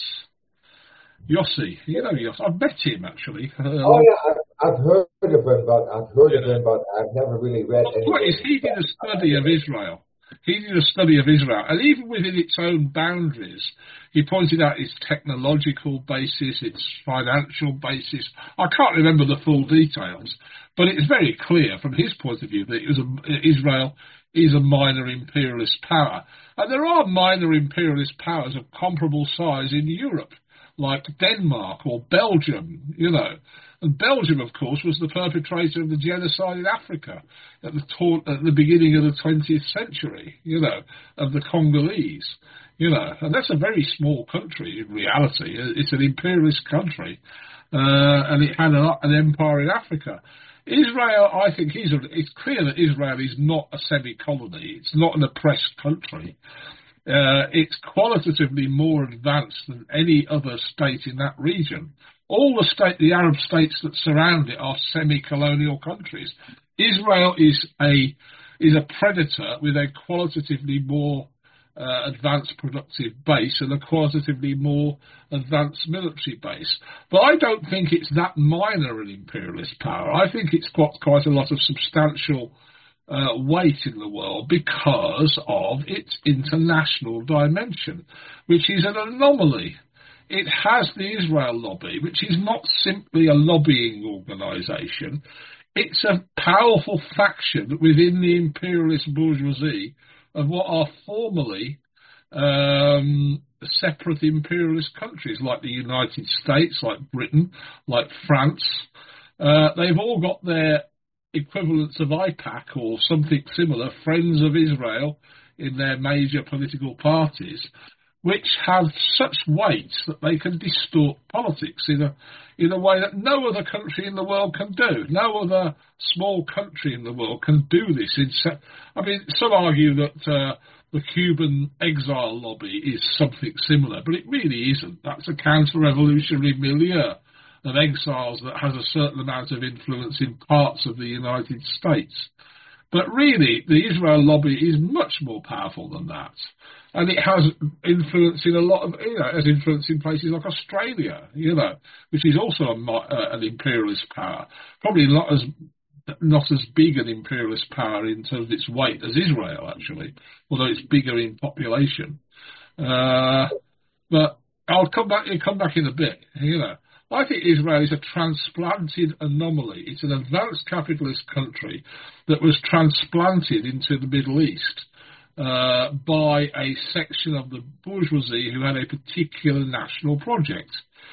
Yossi, you know Yossi. I've met him actually. Uh, oh yeah, I've, I've heard of him, but I've heard yeah. of him, but I've never really read anything. What is he did a study of Israel. He did a study of Israel, and even within its own boundaries, he pointed out its technological basis, its financial basis. I can't remember the full details, but it's very clear from his point of view that it was a, Israel is a minor imperialist power. And there are minor imperialist powers of comparable size in Europe, like Denmark or Belgium, you know. And Belgium, of course, was the perpetrator of the genocide in Africa at the, ta- at the beginning of the twentieth century, you know, of the Congolese, you know. And that's a very small country in reality. It's an imperialist country, uh, and it had a, an empire in Africa. Israel, I think, is a, it's clear that Israel is not a semi-colony. It's not an oppressed country. Uh, it's qualitatively more advanced than any other state in that region. All the state, the Arab states that surround it are semi-colonial countries. Israel is a is a predator with a qualitatively more uh, advanced productive base and a qualitatively more advanced military base. But I don't think it's that minor an imperialist power. I think it's got quite a lot of substantial uh, weight in the world because of its international dimension, which is an anomaly. It has the Israel lobby, which is not simply a lobbying organisation. It's a powerful faction within the imperialist bourgeoisie of what are formerly um, separate imperialist countries, like the United States, like Britain, like France. Uh, they've all got their equivalents of I PAC or something similar, Friends of Israel, in their major political parties. which have such weight that they can distort politics in a in a way that no other country in the world can do. No other small country in the world can do this. In se- I mean, some argue that uh, the Cuban exile lobby is something similar, but it really isn't. That's a counter-revolutionary milieu of exiles that has a certain amount of influence in parts of the United States. But really, the Israel lobby is much more powerful than that. And it has influence in a lot of, you know, it has influence in places like Australia, you know, which is also a, uh, an imperialist power. Probably not as not as big an imperialist power in terms of its weight as Israel, actually, although it's bigger in population. Uh, but I'll come back. I'll come back in a bit, you know. I think Israel is a transplanted anomaly. It's an advanced capitalist country that was transplanted into the Middle East uh, by a section of the bourgeoisie who had a particular national project.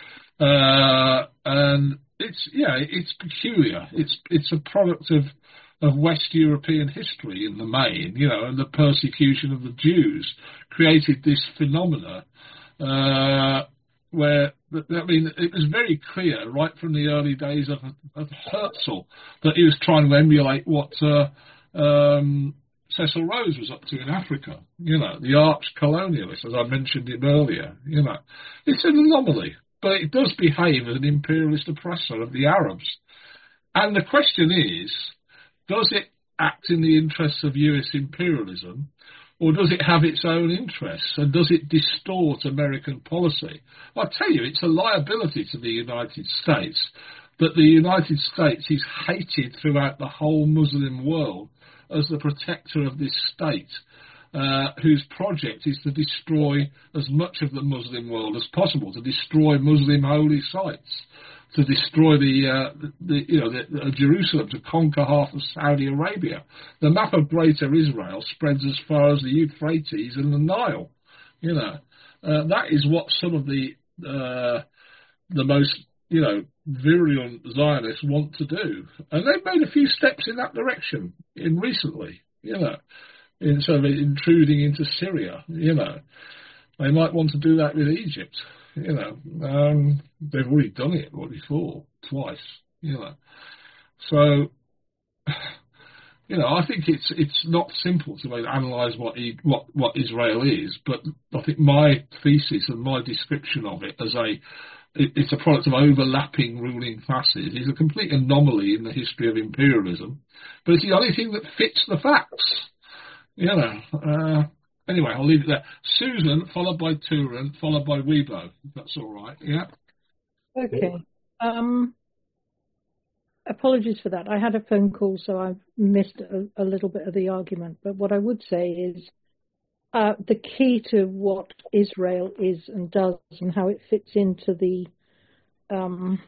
Uh, and it's, yeah, it's peculiar. It's it's a product of, of West European history in the main, you know, and the persecution of the Jews created this phenomena uh, where, I mean, it was very clear right from the early days of, of Herzl that he was trying to emulate what uh, um, Cecil Rhodes was up to in Africa, you know, the arch-colonialist, as I mentioned him earlier, you know. It's an anomaly, but it does behave as an imperialist oppressor of the Arabs. And the question is, does it act in the interests of U S imperialism, or does it have its own interests, and does it distort American policy? Well, I tell you, it's a liability to the United States that the United States is hated throughout the whole Muslim world as the protector of this state, uh, whose project is to destroy as much of the Muslim world as possible, to destroy Muslim holy sites, to destroy the, uh, the, the you know, the, the Jerusalem, to conquer half of Saudi Arabia. The map of Greater Israel spreads as far as the Euphrates and the Nile. You know, uh, that is what some of the uh, the most, you know, virulent Zionists want to do, and they've made a few steps in that direction in recently. You know, in sort of intruding into Syria. You know, they might want to do that with Egypt. You know, um, they've already done it before, twice, you know. So, you know, I think it's it's not simple to analyse what, what what Israel is, but I think my thesis and my description of it as a it, it's a product of overlapping ruling classes is a complete anomaly in the history of imperialism, but it's the only thing that fits the facts, you know. Uh, Anyway, I'll leave it there. Susan, followed by Turan, followed by Weibo, if that's all right. Yeah? Okay. Um, apologies for that. I had a phone call, so I've missed a, a little bit of the argument. But what I would say is uh, the key to what Israel is and does and how it fits into the um,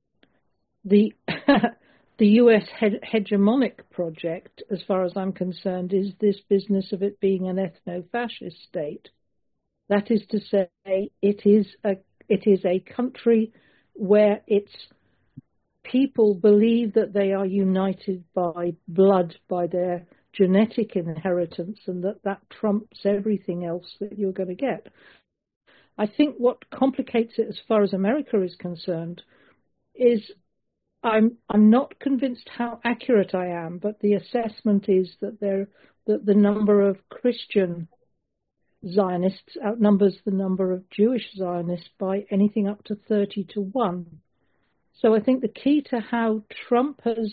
the the U S he- hegemonic project, as far as I'm concerned, is this business of it being an ethno-fascist state. That is to say, it is a it is a country where its people believe that they are united by blood, by their genetic inheritance, and that that trumps everything else that you're going to get. I think what complicates it as far as America is concerned is I'm I'm not convinced how accurate I am, but the assessment is that there that the number of Christian Zionists outnumbers the number of Jewish Zionists by anything up to thirty to one. So I think the key to how Trump has,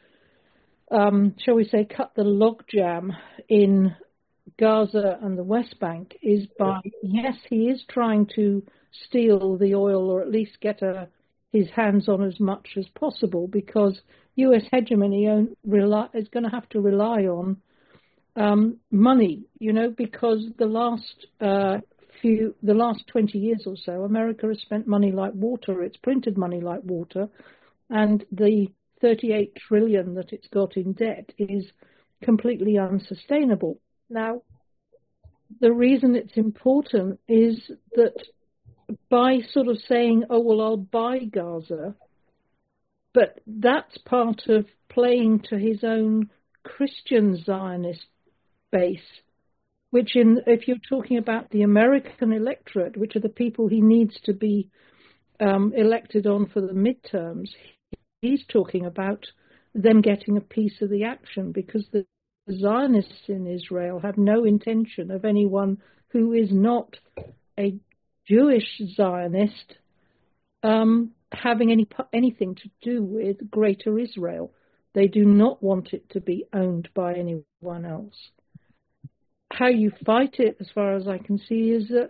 um, shall we say, cut the logjam in Gaza and the West Bank is by, yes, he is trying to steal the oil, or at least get a his hands on as much as possible, because U S hegemony rely, is going to have to rely on um, money, you know, because the last uh, few, the last twenty years or so, America has spent money like water. It's printed money like water, and the thirty-eight trillion that it's got in debt is completely unsustainable. Now, the reason it's important is that by sort of saying, oh, well, I'll buy Gaza, but that's part of playing to his own Christian Zionist base, which in, if you're talking about the American electorate, which are the people he needs to be um, elected on for the midterms, he's talking about them getting a piece of the action, because the Zionists in Israel have no intention of anyone who is not a Jewish Zionist um, having any anything to do with Greater Israel. They do not want it to be owned by anyone else. How you fight it, as far as I can see, is that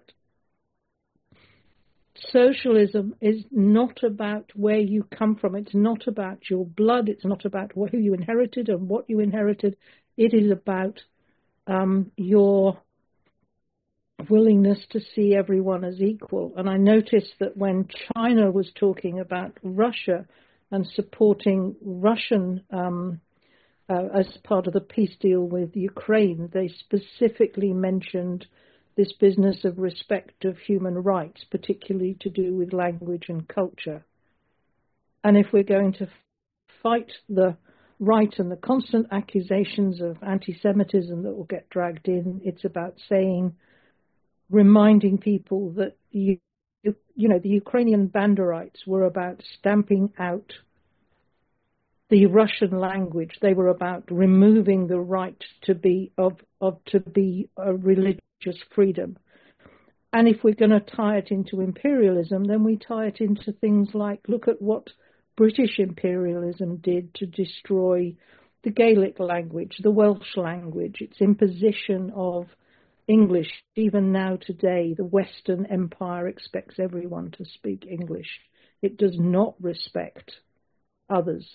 socialism is not about where you come from. It's not about your blood. It's not about who you inherited and what you inherited. It is about um, your willingness to see everyone as equal. And I noticed that when China was talking about Russia and supporting Russian um, uh, as part of the peace deal with Ukraine, they specifically mentioned this business of respect of human rights, particularly to do with language and culture. And if we're going to fight the right and the constant accusations of anti-Semitism that will get dragged in, it's about saying, reminding people that you, you know, the Ukrainian Banderites were about stamping out the Russian language. They were about removing the right to be of, of to be a religious freedom. And if we're going to tie it into imperialism, then we tie it into things like, look at what British imperialism did to destroy the Gaelic language, the Welsh language, its imposition of English. Even now today, the Western Empire expects everyone to speak English. It does not respect others.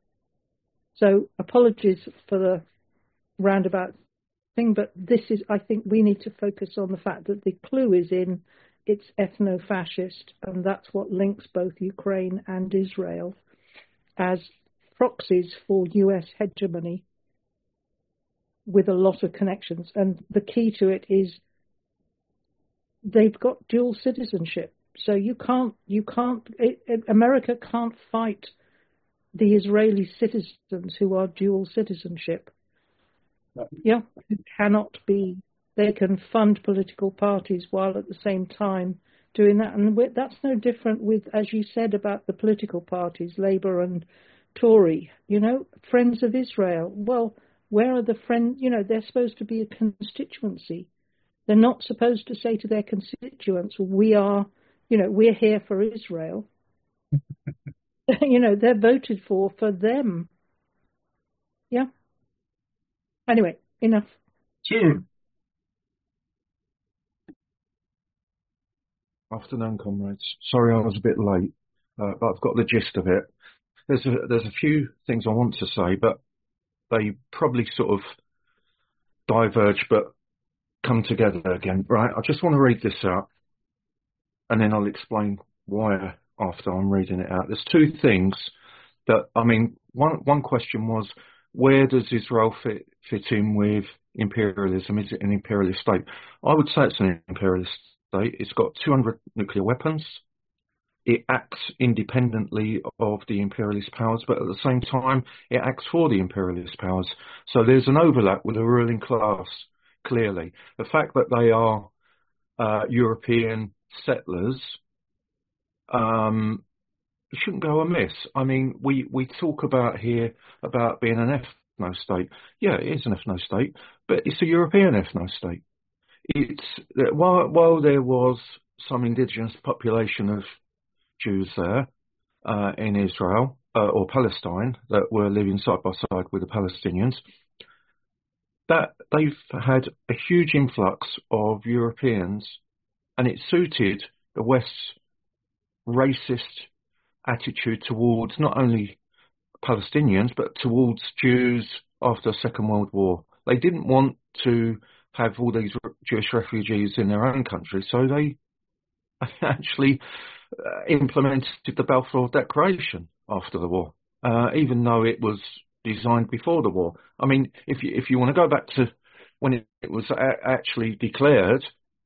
So apologies for the roundabout thing, but this is, I think we need to focus on the fact that the clue is in it's ethno-fascist, and that's what links both Ukraine and Israel as proxies for U S hegemony with a lot of connections. And the key to it is they've got dual citizenship. So you can't, you can't, it, it, America can't fight the Israeli citizens who are dual citizenship. No. Yeah, it cannot be. They can fund political parties while at the same time doing that. And that's no different with, as you said, about the political parties, Labour and Tory, you know, Friends of Israel. Well, where are the friends? You know, they're supposed to be a constituency. They're not supposed to say to their constituents, we are, you know, we're here for Israel. You know, they're voted for for them. Yeah. Anyway, enough. Sure. Afternoon, comrades. Sorry I was a bit late, uh, but I've got the gist of it. There's a, there's a few things I want to say, but they probably sort of diverge, but come together again. Right, I just want to read this out, and then I'll explain why after I'm reading it out. There's two things that, I mean, one one question was, where does Israel fit, fit in with imperialism? Is it an imperialist state? I would say it's an imperialist state. It's got two hundred nuclear weapons. It acts independently of the imperialist powers, but at the same time, it acts for the imperialist powers. So there's an overlap with the ruling class, clearly. The fact that they are uh, European settlers um, shouldn't go amiss. I mean, we, we talk about here about being an ethno-state. Yeah, it is an ethno-state, but it's a European ethno-state. It's while, while there was some indigenous population of Jews there uh, in Israel uh, or Palestine that were living side by side with the Palestinians, that they've had a huge influx of Europeans, and it suited the West's racist attitude towards not only Palestinians but towards Jews after the Second World War. They didn't want to have all these Jewish refugees in their own country, so they actually uh, implemented the Balfour Declaration after the war, uh, even though it was designed before the war. I mean, if you, if you want to go back to when it, it was a- actually declared,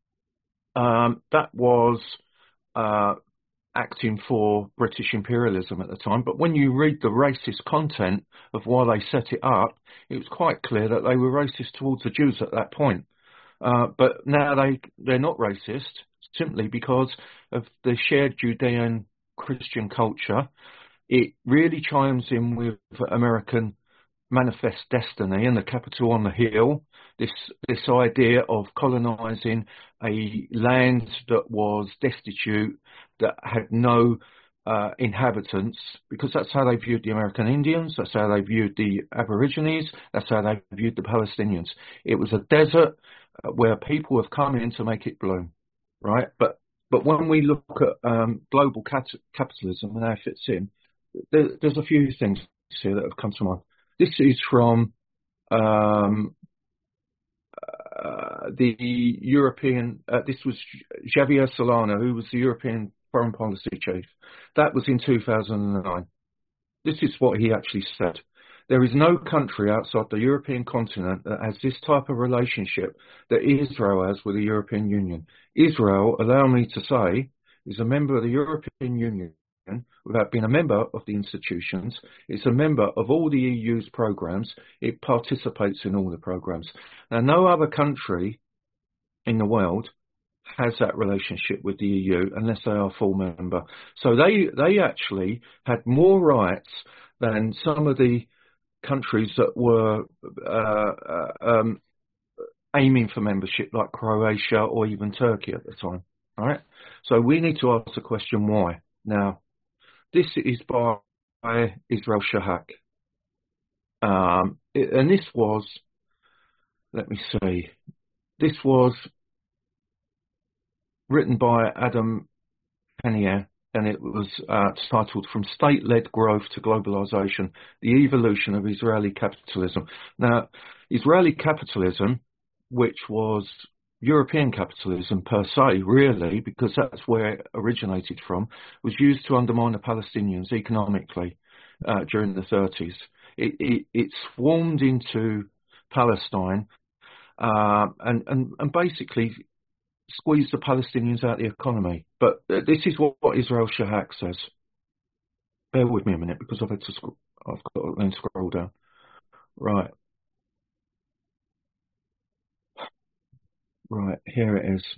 um, that was uh, acting for British imperialism at the time. But when you read the racist content of why they set it up, it was quite clear that they were racist towards the Jews at that point. Uh, but now they, they're not racist simply because of the shared Judean Christian culture. It really chimes in with American manifest destiny and the capital on the hill. This this idea of colonising a land that was destitute, that had no uh, inhabitants, because that's how they viewed the American Indians, that's how they viewed the Aborigines, that's how they viewed the Palestinians. It was a desert where people have come in to make it bloom, right? But but when we look at um, global cat- capitalism and how it fits in, there, there's a few things here that have come to mind. This is from um, uh, the European, uh, this was Javier Solana, who was the European Foreign Policy Chief. That was in two thousand nine. This is what he actually said. There is no country outside the European continent that has this type of relationship that Israel has with the European Union. Israel, allow me to say, is a member of the European Union without being a member of the institutions. It's a member of all the E U's programs. It participates in all the programs. Now, no other country in the world has that relationship with the E U unless they are a full member. So they they actually had more rights than some of the countries that were uh, uh, um, aiming for membership, like Croatia or even Turkey at the time. Right? So we need to ask the question why. Now, this is by Israel Shahak. Um, it, and this was, let me see, this was written by Adam Penier, and it was uh, titled From State-Led Growth to Globalization, The Evolution of Israeli Capitalism. Now, Israeli capitalism, which was European capitalism per se, really, because that's where it originated from, was used to undermine the Palestinians economically uh, during the thirties. It, it, it swarmed into Palestine uh, and, and, and basically squeezed the Palestinians out of the economy. But this is what, what Israel Shahak says. Bear with me a minute because I've had to sc- I've got to then scroll down. Right. Right, here it is.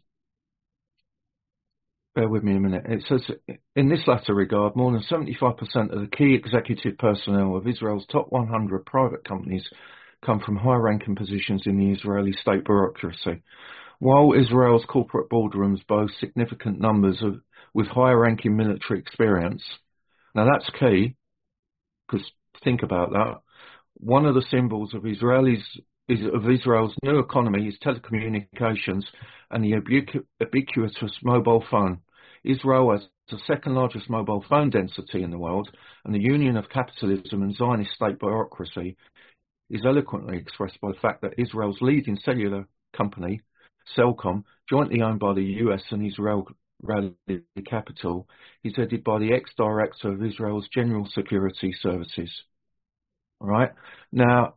Bear with me a minute. It says, in this latter regard, more than seventy-five percent of the key executive personnel of Israel's top one hundred private companies come from high-ranking positions in the Israeli state bureaucracy. While Israel's corporate boardrooms boast significant numbers of with high-ranking military experience, now that's key, because think about that. One of the symbols of Israelis is of Israel's new economy is telecommunications and the ubiqu- ubiquitous mobile phone. Israel has the second largest mobile phone density in the world, and the union of capitalism and Zionist state bureaucracy is eloquently expressed by the fact that Israel's leading cellular company, Cellcom, jointly owned by the U S and Israeli capital, is headed by the ex-director of Israel's General Security Services. All right? Now,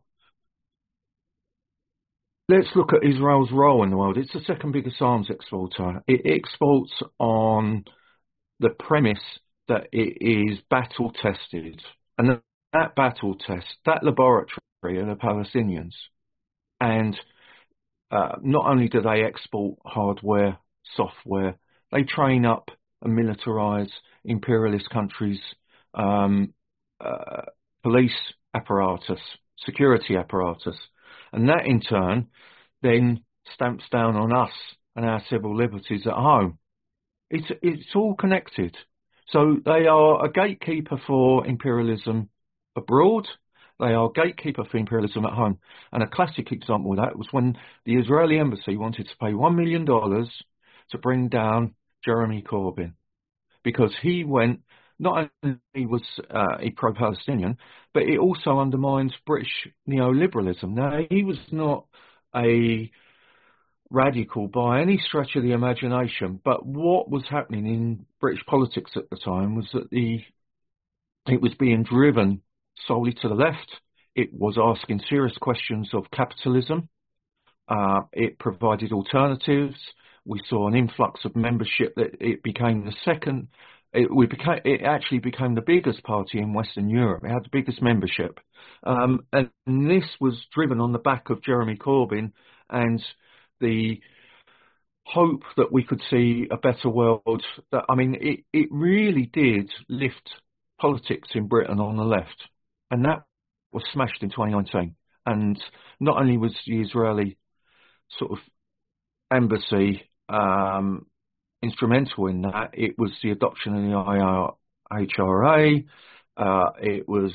let's look at Israel's role in the world. It's the second biggest arms exporter. It exports on the premise that it is battle tested. And that battle test, that laboratory are the Palestinians. And uh, not only do they export hardware, software, they train up and militarize imperialist countries' um, uh, police apparatus, security apparatus. And that, in turn, then stamps down on us and our civil liberties at home. It's it's all connected. So they are a gatekeeper for imperialism abroad. They are a gatekeeper for imperialism at home. And a classic example of that was when the Israeli embassy wanted to pay one million dollars to bring down Jeremy Corbyn, because he went, not only was uh, he pro-Palestinian, but it also undermines British neoliberalism. Now, he was not a radical by any stretch of the imagination, but what was happening in British politics at the time was that the it was being driven solely to the left. It was asking serious questions of capitalism. Uh, it provided alternatives. We saw an influx of membership that it became the second. It, we became, it actually became the biggest party in Western Europe. It had the biggest membership. Um, and this was driven on the back of Jeremy Corbyn and the hope that we could see a better world. That I mean, it, it really did lift politics in Britain on the left, and that was smashed in twenty nineteen. And not only was the Israeli sort of embassy um, instrumental in that, it was the adoption of the I H R A, uh, it was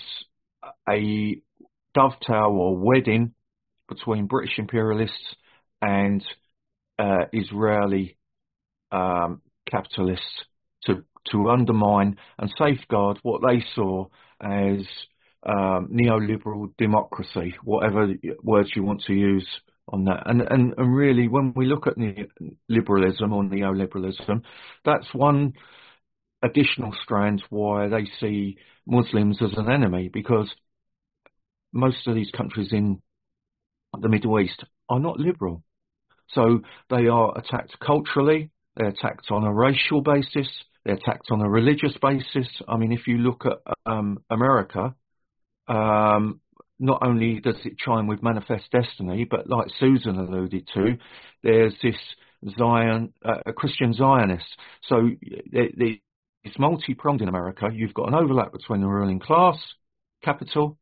a dovetail or wedding between British imperialists and uh, Israeli um, capitalists to to undermine and safeguard what they saw as um, neoliberal democracy, whatever words you want to use on that. And, and, and really, when we look at liberalism or neoliberalism, that's one additional strand why they see Muslims as an enemy, because most of these countries in the Middle East are not liberal. So they are attacked culturally, they're attacked on a racial basis, they're attacked on a religious basis. I mean, if you look at um, America, um, not only does it chime with Manifest Destiny, but like Susan alluded to, there's this Zion, uh, Christian Zionists. So the, the, it's multi-pronged in America. You've got an overlap between the ruling class, capital,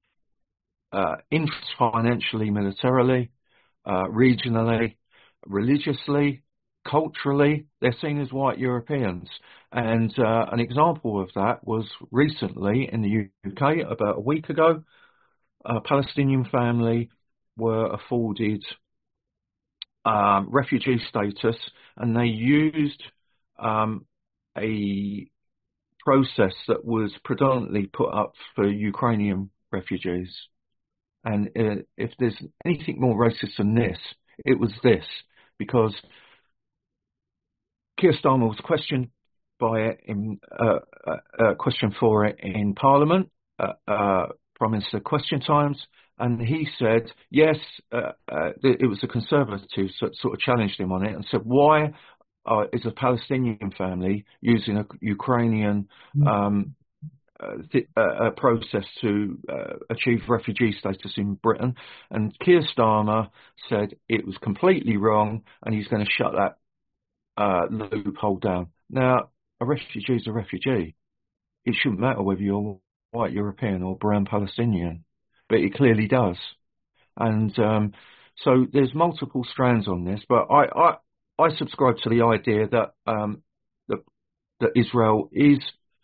uh, interest financially, militarily, uh, regionally, religiously, culturally. They're seen as white Europeans. And uh, an example of that was recently in the U K, about a week ago, a Palestinian family were afforded um, refugee status, and they used um, a process that was predominantly put up for Ukrainian refugees. And uh, if there's anything more racist than this, it was this, because Keir Starmer was questioned by it in uh, uh, uh, question for it in Parliament, uh, uh, Prime Minister Question Times, and he said yes. Uh, uh, it was the Conservatives that sort of challenged him on it and said, why uh, is a Palestinian family using a Ukrainian um, uh, th- uh, a process to uh, achieve refugee status in Britain? And Keir Starmer said it was completely wrong, and he's going to shut that uh, loophole down. Now, a refugee is a refugee. It shouldn't matter whether you're white European or brown Palestinian, but it clearly does. And um, so there's multiple strands on this, but I, I, I subscribe to the idea that um, that, that Israel is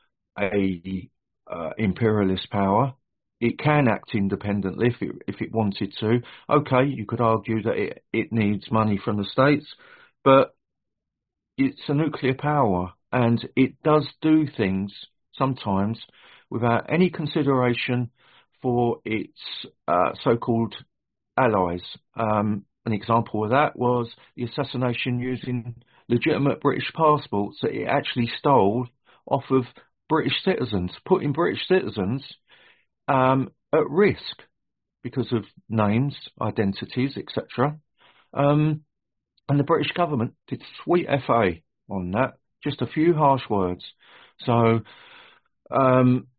a uh, imperialist power. It can act independently if it, if it wanted to. Okay, you could argue that it, it needs money from the states, but it's a nuclear power, and it does do things sometimes without any consideration for its uh, so-called allies. Um, an example of that was the assassination using legitimate British passports that it actually stole off of British citizens, putting British citizens um, at risk because of names, identities, et cetera. Um, and the British government did sweet F A on that, just a few harsh words. So, um,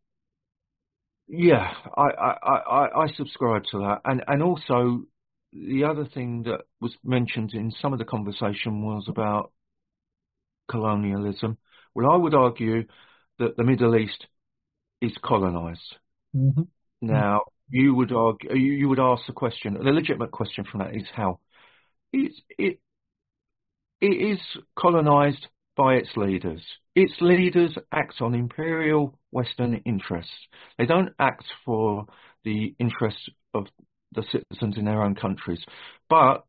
yeah, I, I, I, I subscribe to that. And, and also, the other thing that was mentioned in some of the conversation was about colonialism. Well, I would argue that the Middle East is colonized. Mm-hmm. Now, you would argue, you, you would ask the question, the legitimate question from that is how? It's, it, it is colonized by its leaders. Its leaders act on imperial Western interests. They don't act for the interests of the citizens in their own countries. But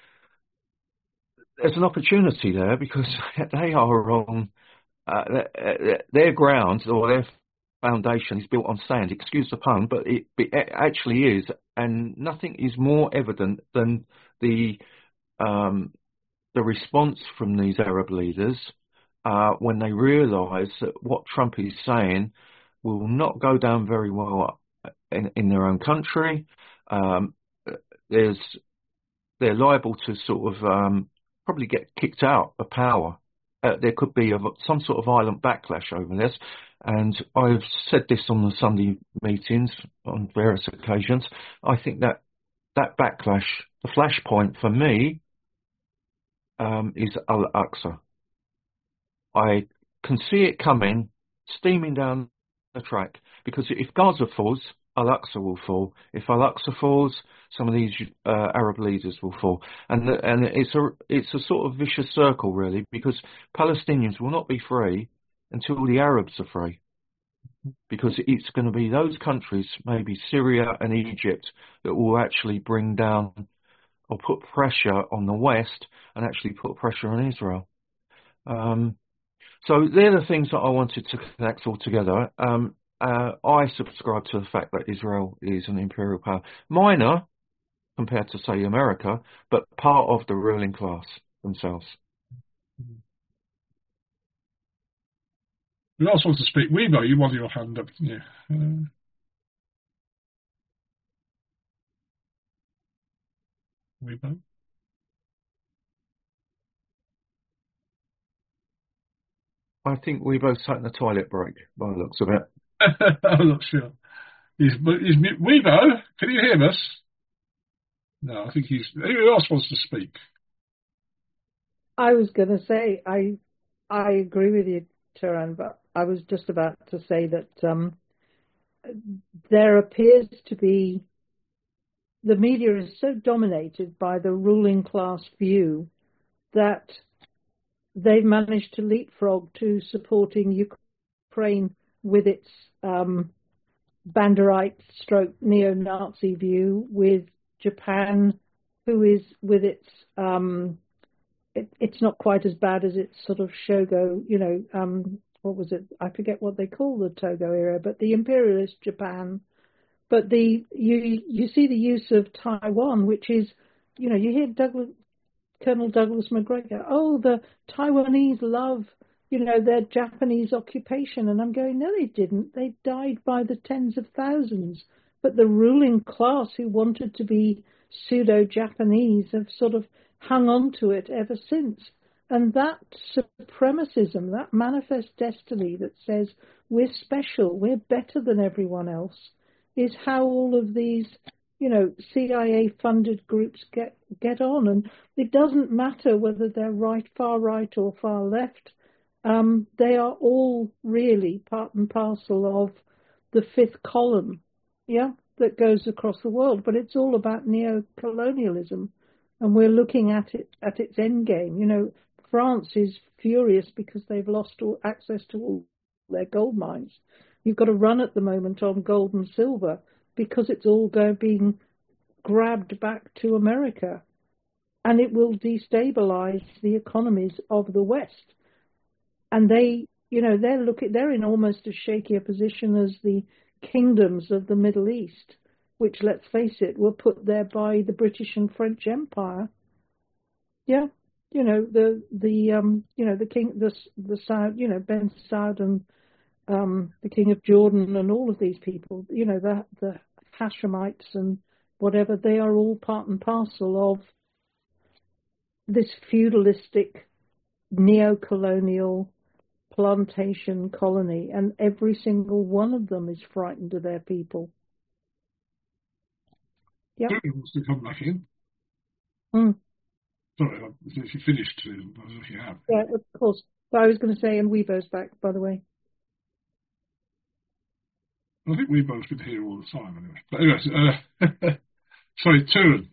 there's an opportunity there because they are on uh, their ground, or their foundation is built on sand. Excuse the pun, but it, it actually is. And nothing is more evident than the um, the response from these Arab leaders uh, when they realise that what Trump is saying will not go down very well in, in their own country. Um, there's they're liable to sort of um, probably get kicked out of power. Uh, there could be a, some sort of violent backlash over this, and I've said this on the Sunday meetings on various occasions. I think that that backlash, the flashpoint for me, um, is Al-Aqsa. I can see it coming, steaming down the track, because if Gaza falls, Al-Aqsa will fall. If Al-Aqsa falls, some of these uh, Arab leaders will fall, and the, and it's a it's a sort of vicious circle, really, because Palestinians will not be free until the Arabs are free, because it's going to be those countries, maybe Syria and Egypt, that will actually bring down or put pressure on the West and actually put pressure on Israel. Um, so they're the things that I wanted to connect all together. Um, uh, I subscribe to the fact that Israel is an imperial power, minor compared to, say, America, but part of the ruling class themselves. We also want to speak. Weibo, you wanted your hand up, didn't you? Uh, Weibo? I think we both taken a toilet break by the looks of it. I'm not sure. He's, he's, Weibo, can you hear us? No, I think he's. Who else wants to speak? I was going to say, I I agree with you, Turan, but I was just about to say that um, there appears to be, the media is so dominated by the ruling class view that they've managed to leapfrog to supporting Ukraine with its um, Banderite stroke neo-Nazi view, with Japan, who is with its, um, it, it's not quite as bad as its sort of Shogo, you know, um, what was it? I forget what they call the Togo era, but the imperialist Japan. But the you you see the use of Taiwan, which is, you know, you hear Douglas, Colonel Douglas MacGregor, oh, the Taiwanese love, you know, their Japanese occupation. And I'm going, no, they didn't. They died by the tens of thousands. But the ruling class who wanted to be pseudo-Japanese have sort of hung on to it ever since. And that supremacism, that manifest destiny that says we're special, we're better than everyone else, is how all of these, you know, C I A-funded groups get get on. And it doesn't matter whether they're right, far right or far left. Um, they are all really part and parcel of the fifth column, yeah, that goes across the world. But it's all about neo-colonialism, and we're looking at it at its end game. You know, France is furious because they've lost all access to all their gold mines. You've got a run at the moment on gold and silver because it's all going being grabbed back to America, and it will destabilize the economies of the West. And they, you know, they're looking, they're in almost as shaky a position as the kingdoms of the Middle East, which, let's face it, were put there by the British and French Empire. Yeah, you know, the the um, you know, the king, the the Saud, you know, Ben Saud and um, the King of Jordan and all of these people, you know, the the Hashemites and whatever, they are all part and parcel of this feudalistic, neo-colonial plantation colony, and every single one of them is frightened of their people. Yeah. Who wants to come back in? Mm. Sorry, if you finished, I don't know if you have. Yeah, of course. But I was going to say, and Weibo's back, by the way. I think Weibo's been here all the time, anyway. But anyway, uh, sorry, Turan.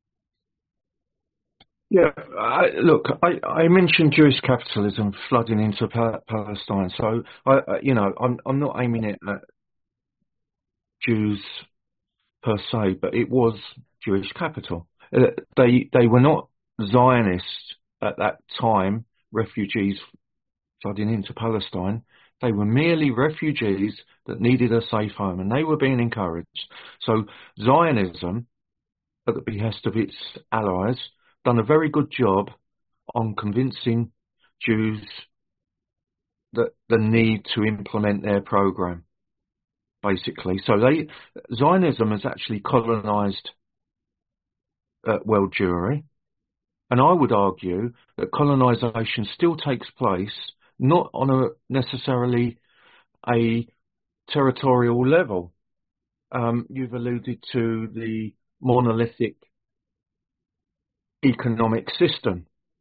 Yeah, I, look, I, I mentioned Jewish capitalism flooding into pa- Palestine. So, I, I, you know, I'm I'm not aiming it at Jews per se, but it was Jewish capital. Uh, they they were not Zionists at that time, refugees flooding into Palestine. They were merely refugees that needed a safe home, and they were being encouraged. So Zionism, at the behest of its allies, done a very good job on convincing Jews that the need to implement their program, basically. So they Zionism has actually colonized uh, world Jewry, and I would argue that colonization still takes place, not on a necessarily a territorial level. Um, you've alluded to the monolithic economic system.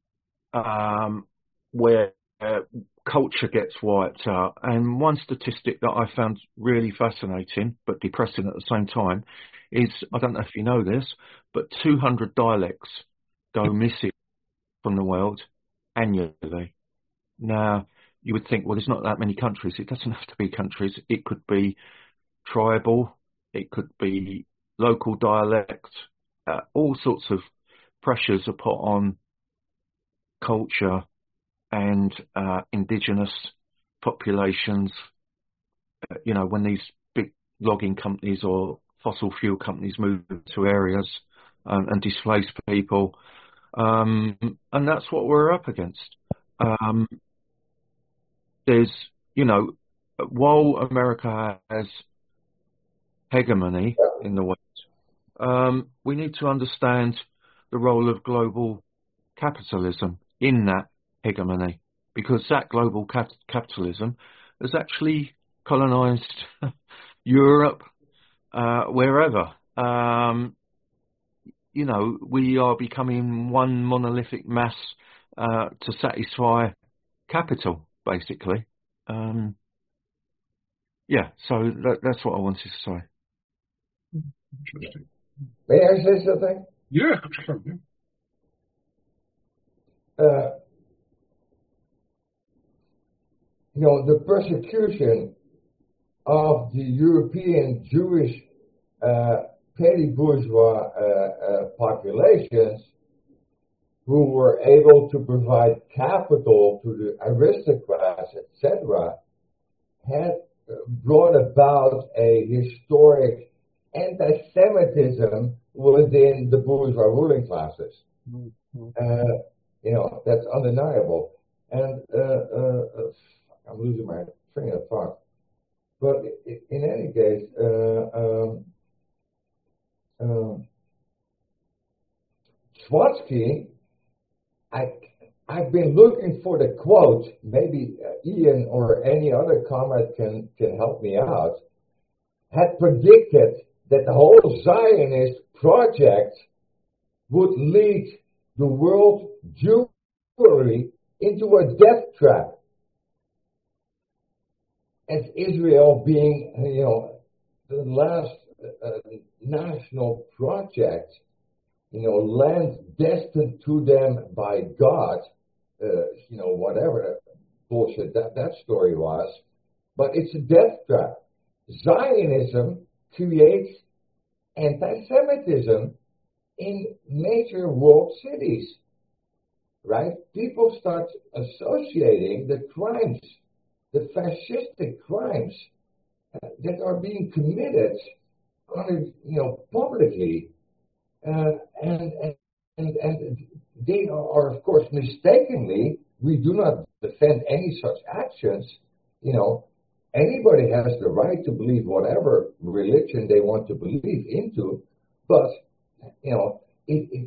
um, where uh, culture gets wiped out. And one statistic that I found really fascinating, but depressing at the same time, is, I don't know if you know this, but two hundred dialects go missing from the world annually. Now, you would think, well, there's not that many countries. It doesn't have to be countries. It could be tribal. It could be local dialect. Uh, all sorts of pressures are put on culture and uh, indigenous populations. Uh, you know, when these big logging companies or fossil fuel companies move to areas um, and displace people. Um, and that's what we're up against. Um, there's, you know, while America has hegemony in the West, um, we need to understand the role of global capitalism in that hegemony, because that global cap- capitalism has actually colonized Europe, uh, wherever. Um, you know, we are becoming one monolithic mass uh, to satisfy capital, basically. Um, yeah, so that, that's what I wanted to say. Interesting. May I say something? Yeah, sure. Uh, you know, the persecution of the European Jewish uh, petty bourgeois uh, uh, populations who were able to provide capital to the aristocrats, et cetera, had brought about a historic anti-Semitism within the bourgeois ruling classes. Mm-hmm. Uh, you know, that's undeniable. And uh, uh, I'm losing my train of thought. But in any case, uh, um, um, Trotsky, I, I've been looking for the quote. Maybe Ian or any other comrade can, can help me out. Had predicted that the whole Zionist project would lead the world Jewry into a death trap. As Israel being, you know, the last uh, national project, you know, land destined to them by God, uh, you know, whatever bullshit that, that story was, but it's a death trap. Zionism creates anti-Semitism in major world cities, right? People start associating the crimes, the fascistic crimes uh, that are being committed, on, you know, publicly, uh, and, and and they are, of course, mistakenly. We do not defend any such actions. You know, anybody has the right to believe whatever religion they want to believe into, but you know, it it,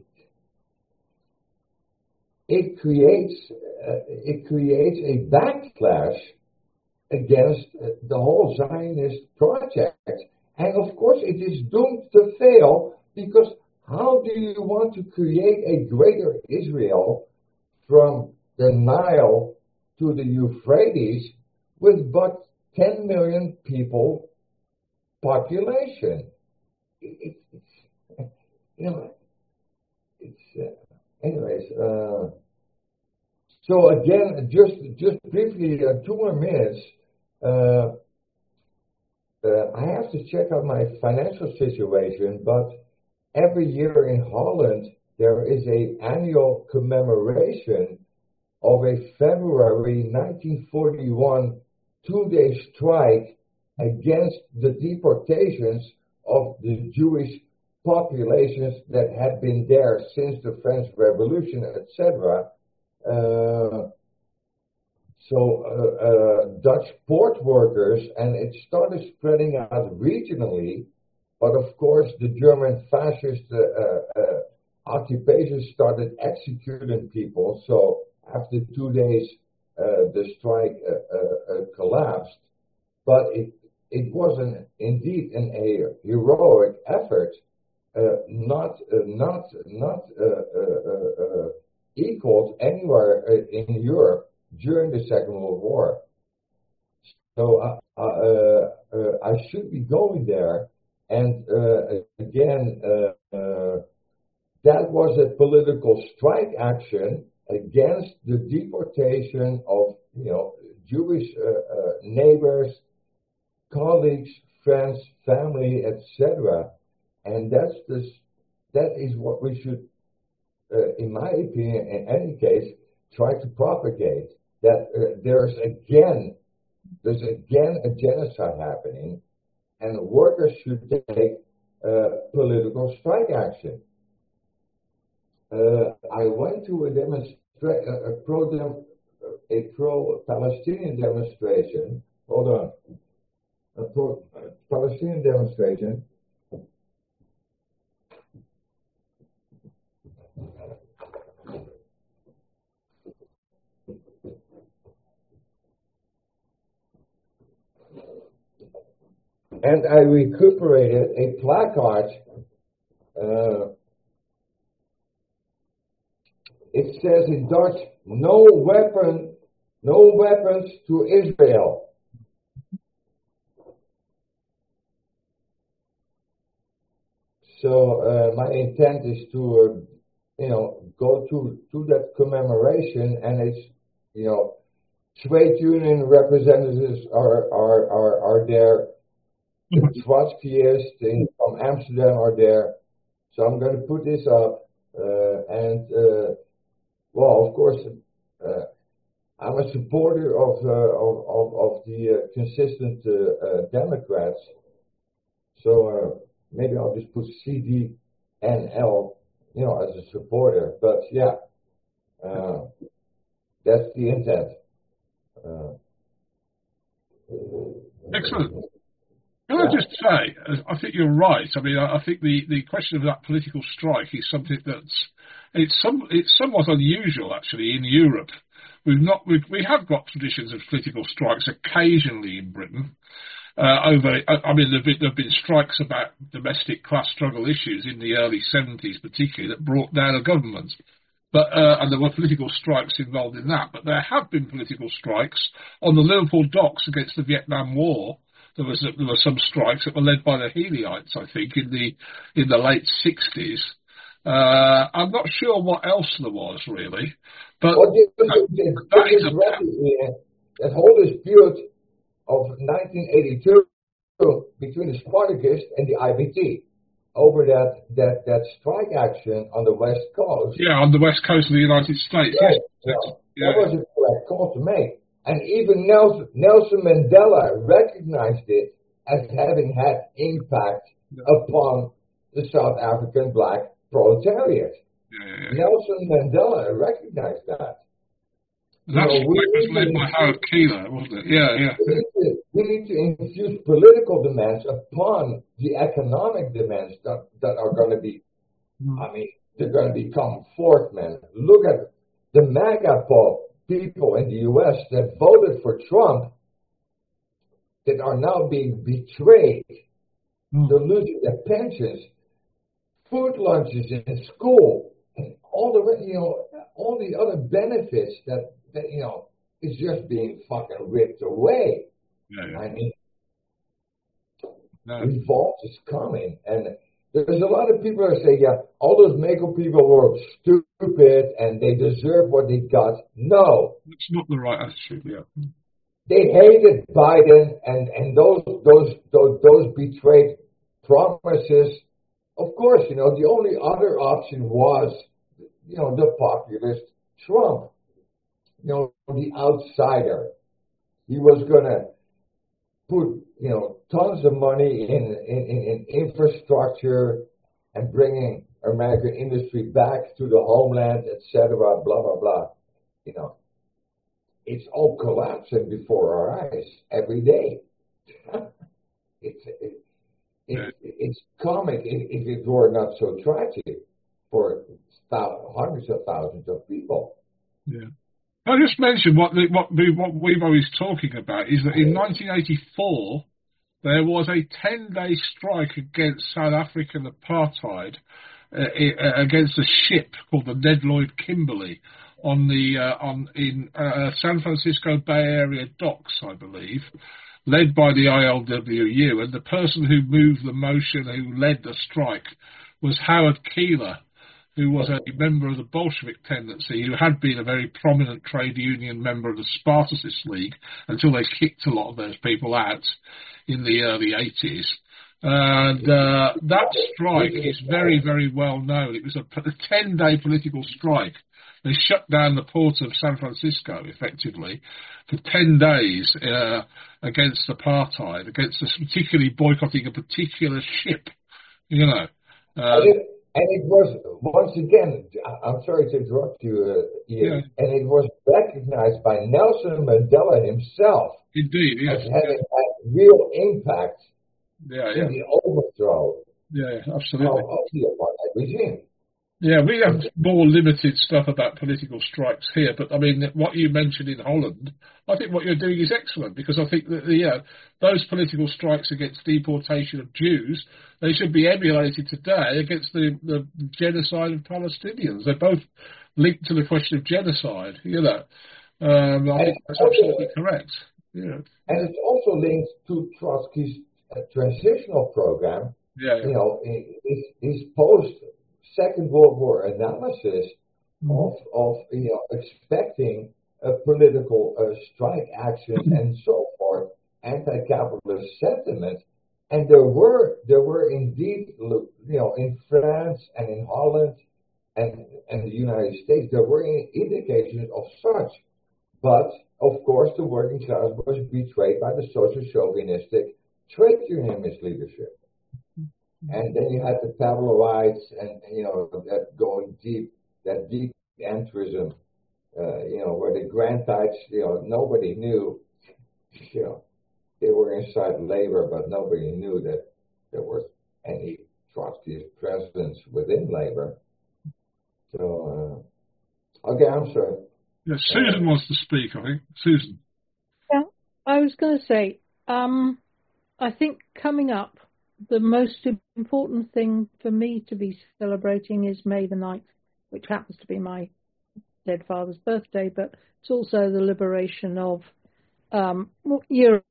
it creates uh, it creates a backlash against the whole Zionist project. And of course it is doomed to fail, because how do you want to create a greater Israel from the Nile to the Euphrates with but ten million people population? It, it's, you know, it's, uh, anyways, uh, so again, just, just briefly, uh, two more minutes. Uh, uh, I have to check out my financial situation, but every year in Holland there is an annual commemoration of a February nineteen forty-one two-day strike against the deportations of the Jewish populations that had been there since the French Revolution, et cetera. Uh, So uh, uh, Dutch port workers, and it started spreading out regionally, but of course the German fascist uh, uh, occupation started executing people. So after two days, uh, the strike uh, uh, uh, collapsed. But it it was an, indeed an, a heroic effort, uh, not uh, not not uh, uh, uh, equaled anywhere in Europe during the Second World War. So uh, uh, uh, I should be going there. And uh, again, uh, uh, that was a political strike action against the deportation of, you know, Jewish uh, uh, neighbors, colleagues, friends, family, et cetera. And that's this. That is what we should, uh, in my opinion, in any case, try to propagate. That uh, there's again, there's again a genocide happening, and workers should take uh, political strike action. Uh, I went to a demonstra- a pro dem- a pro-Palestinian demonstration. Hold on, a pro-Palestinian demonstration. And I recuperated a placard. Uh, it says in Dutch, "No weapon, no weapons to Israel." So uh, my intent is to, uh, you know, go to to that commemoration, and it's, you know, trade union representatives are are are, are there. The Trotskyists in, from Amsterdam are there. So I'm going to put this up. Uh, and, uh, well, of course, uh, I'm a supporter of, uh, of, of, of the uh, consistent uh, uh, Democrats. So uh, maybe I'll just put C D N L, you know, as a supporter. But, yeah, uh, that's the intent. Uh, Excellent. Can I just say, I think you're right. I mean, I think the, the question of that political strike is something that's it's some it's somewhat unusual actually in Europe. We've not we've, we have got traditions of political strikes occasionally in Britain. Uh, over, I mean, there've been, there've been strikes about domestic class struggle issues in the early seventies, particularly, that brought down a government. But uh, and there were political strikes involved in that. But there have been political strikes on the Liverpool docks against the Vietnam War. There was there were some strikes that were led by the Healyites, I think, in the in the late sixties. Uh, I'm not sure what else there was really, but well, the, the, that, the, that is the, a, that whole dispute of nineteen eighty-two between the Spartacists and the I B T over that that that strike action on the West Coast. Yeah, on the West Coast of the United States. Right. Yes, Yeah. yeah. That was a correct call to make. And even Nelson, Nelson Mandela recognized it as having had impact yeah. upon the South African black proletariat. Yeah, yeah, yeah. Nelson Mandela recognized that. That you know, was led by Howard Keeler, wasn't it? Yeah, yeah. We need, to, we need to infuse political demands upon the economic demands that, that are going to be, mm. I mean, they're going to become forth, man. Look at the MAGA poll. People in the U S that voted for Trump that are now being betrayed. Mm. They're losing their pensions, food lunches in school, and all the you know all the other benefits that, that you know is just being fucking ripped away. Yeah, yeah. I mean, no. revolt is coming, and there's a lot of people that say, yeah, all those Maple people were stupid and they deserve what they got. No. It's not the right attitude, yeah. They hated Biden and, and those, those, those, those betrayed promises. Of course, you know, the only other option was, you know, the populist Trump. You know, the outsider. He was going to put, you know, tons of money in, in, in infrastructure and bringing American industry back to the homeland, et cetera, blah, blah, blah. You know, it's all collapsing before our eyes every day. it's it, it, it's comic if, if it were not so tragic for thousands, hundreds of thousands of people. Yeah. I just mentioned what, the, what, we, what we've always talking about is that in nineteen eighty-four there was a ten-day strike against South African apartheid uh, against a ship called the Ned Lloyd Kimberley on the uh, on in uh, San Francisco Bay Area docks, I believe, led by the I L W U, and the person who moved the motion, who led the strike, was Howard Keeler, who was a member of the Bolshevik tendency, who had been a very prominent trade union member of the Spartacist League until they kicked a lot of those people out in the early eighties. And uh, that strike is very, very well known. It was a ten-day political strike. They shut down the port of San Francisco, effectively, for ten days uh, against apartheid, against this, particularly boycotting a particular ship, you know. Uh, and, it, and it was, once again, I'm sorry to interrupt you, uh, Ian, yeah. and it was recognized by Nelson Mandela himself. Indeed, yes. As having had real impact yeah, in yeah. the overthrow yeah, absolutely. of, of the apartheid regime. Yeah, we have more limited stuff about political strikes here, but I mean, what you mentioned in Holland, I think what you're doing is excellent, because I think that, yeah, those political strikes against deportation of Jews, they should be emulated today against the, the genocide of Palestinians. They're both linked to the question of genocide, you know. Um, I and think that's absolutely correct. Yeah. And it's also linked to Trotsky's uh, transitional program, yeah, yeah. you know, his, his post Second World War analysis mm-hmm. of, of you know, expecting a political uh, strike action mm-hmm. and so forth, anti-capitalist sentiment, and there were there were indeed, you know, in France and in Holland and and the United States, there were indications of such, but of course the working class was betrayed by the social chauvinistic trade unionist leadership. And then you had the Pavlovites and, you know, that going deep, that deep entrism, uh, you know, where the Grantites, you know, nobody knew, you know, they were inside labor, but nobody knew that there was any Trotskyist presence within labor. So, uh, okay, I'm sorry. Yeah, Susan uh, wants to speak, I think. Susan. Yeah, I was going to say, um, I think coming up, the most important thing for me to be celebrating is May the ninth, which happens to be my dead father's birthday, but it's also the liberation of um, Europe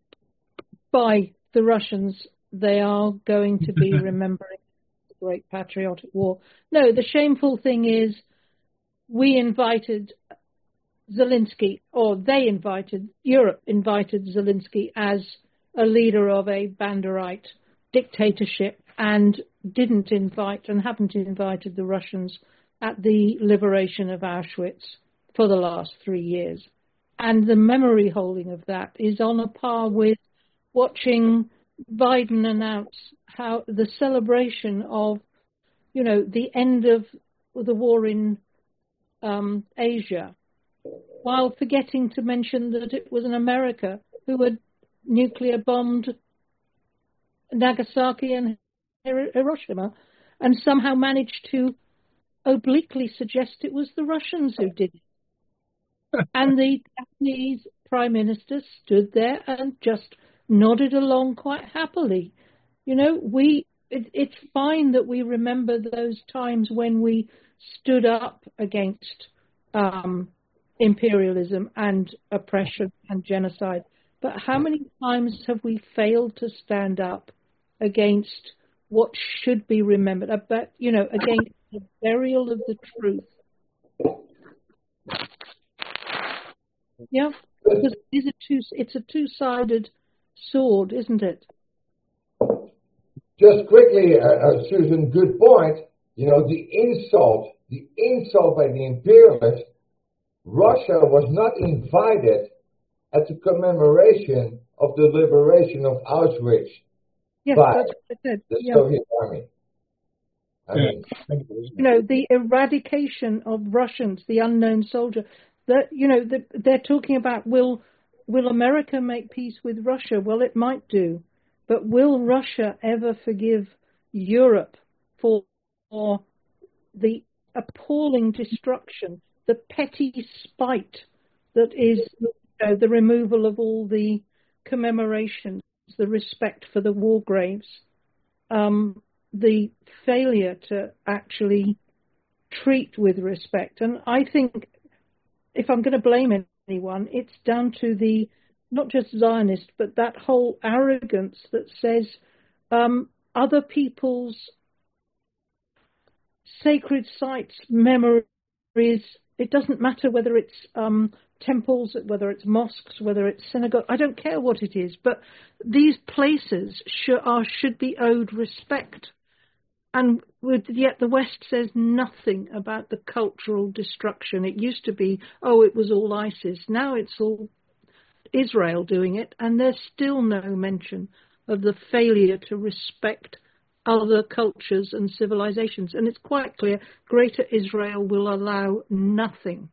by the Russians. They are going to be remembering the Great Patriotic War. No, the shameful thing is we invited Zelensky, or they invited, Europe invited Zelensky as a leader of a Banderite dictatorship, and didn't invite and haven't invited the Russians at the liberation of Auschwitz for the last three years. And the memory holding of that is on a par with watching Biden announce how the celebration of, you know, the end of the war in um, Asia, while forgetting to mention that it was an America who had nuclear bombed Nagasaki and Hiroshima, and somehow managed to obliquely suggest it was the Russians who did it. And the Japanese Prime Minister stood there and just nodded along quite happily. You know, we it, it's fine that we remember those times when we stood up against um, imperialism and oppression and genocide. But how many times have we failed to stand up against what should be remembered, about, you know, against the burial of the truth? Yeah, because it's a two, it's a two-sided sword, isn't it? Just quickly, uh, uh, Susan, good point. You know, the insult, the insult by the imperialists, Russia was not invited at the commemoration of the liberation of Auschwitz. Yes, by that's what I said. the Yeah. Soviet army. I Yeah. mean, You know, the eradication of Russians, the unknown soldier. That, you know, the, they're talking about will will America make peace with Russia? Well, it might do, but will Russia ever forgive Europe for, for the appalling destruction, the petty spite that is, you know, the removal of all the commemorations, the respect for the war graves, um, the failure to actually treat with respect. And I think if I'm going to blame anyone, it's down to the, not just Zionist, but that whole arrogance that says um, other people's sacred sites, memories, it doesn't matter whether it's um, temples, whether it's mosques, whether it's synagogue, I don't care what it is, but these places should, are, should be owed respect. And with, yet the West says nothing about the cultural destruction. It used to be, oh, it was all ISIS. Now it's all Israel doing it, and there's still no mention of the failure to respect other cultures and civilizations. And it's quite clear Greater Israel will allow nothing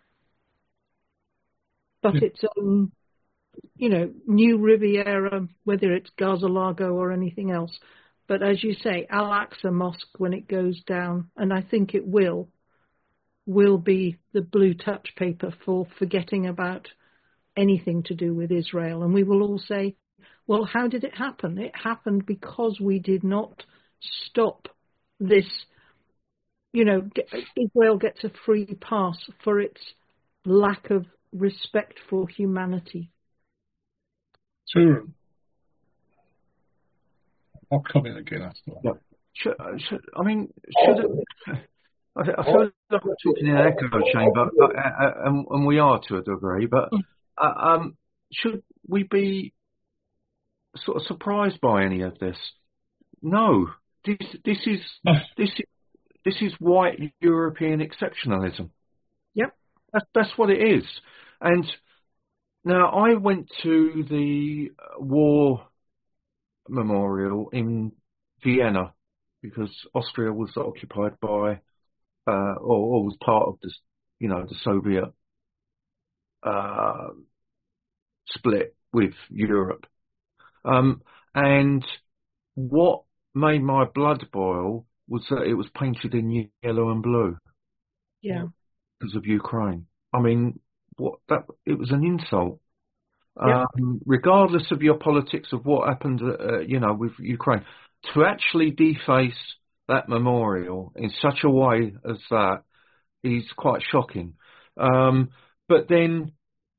but Yeah. its own, you know, new Riviera, whether it's Gaza Lago or anything else. But as you say, Al-Aqsa Mosque, when it goes down, and I think it will, will be the blue touch paper for forgetting about anything to do with Israel. And we will all say, well, how did it happen? It happened because we did not stop this. You know, Israel gets a free pass for its lack of respect for humanity. Turan. I'll come in again after that. Yeah. Should, should, I mean, should it, I, I feel like we're talking in an echo chamber, but, uh, uh, and, and we are to a degree, but uh, um, should we be sort of surprised by any of this? No. This, this is this is this is white European exceptionalism. Yep. That's that's what it is. And now I went to the war memorial in Vienna because Austria was occupied by uh, or, or was part of this, you know, the Soviet uh, split with Europe. Um, and what made my blood boil was that it was painted in yellow and blue. Yeah. Because of Ukraine. I mean, what that it was an insult. Yeah. Um, regardless of your politics of what happened, uh, you know, with Ukraine, to actually deface that memorial in such a way as that is quite shocking. Um, but then,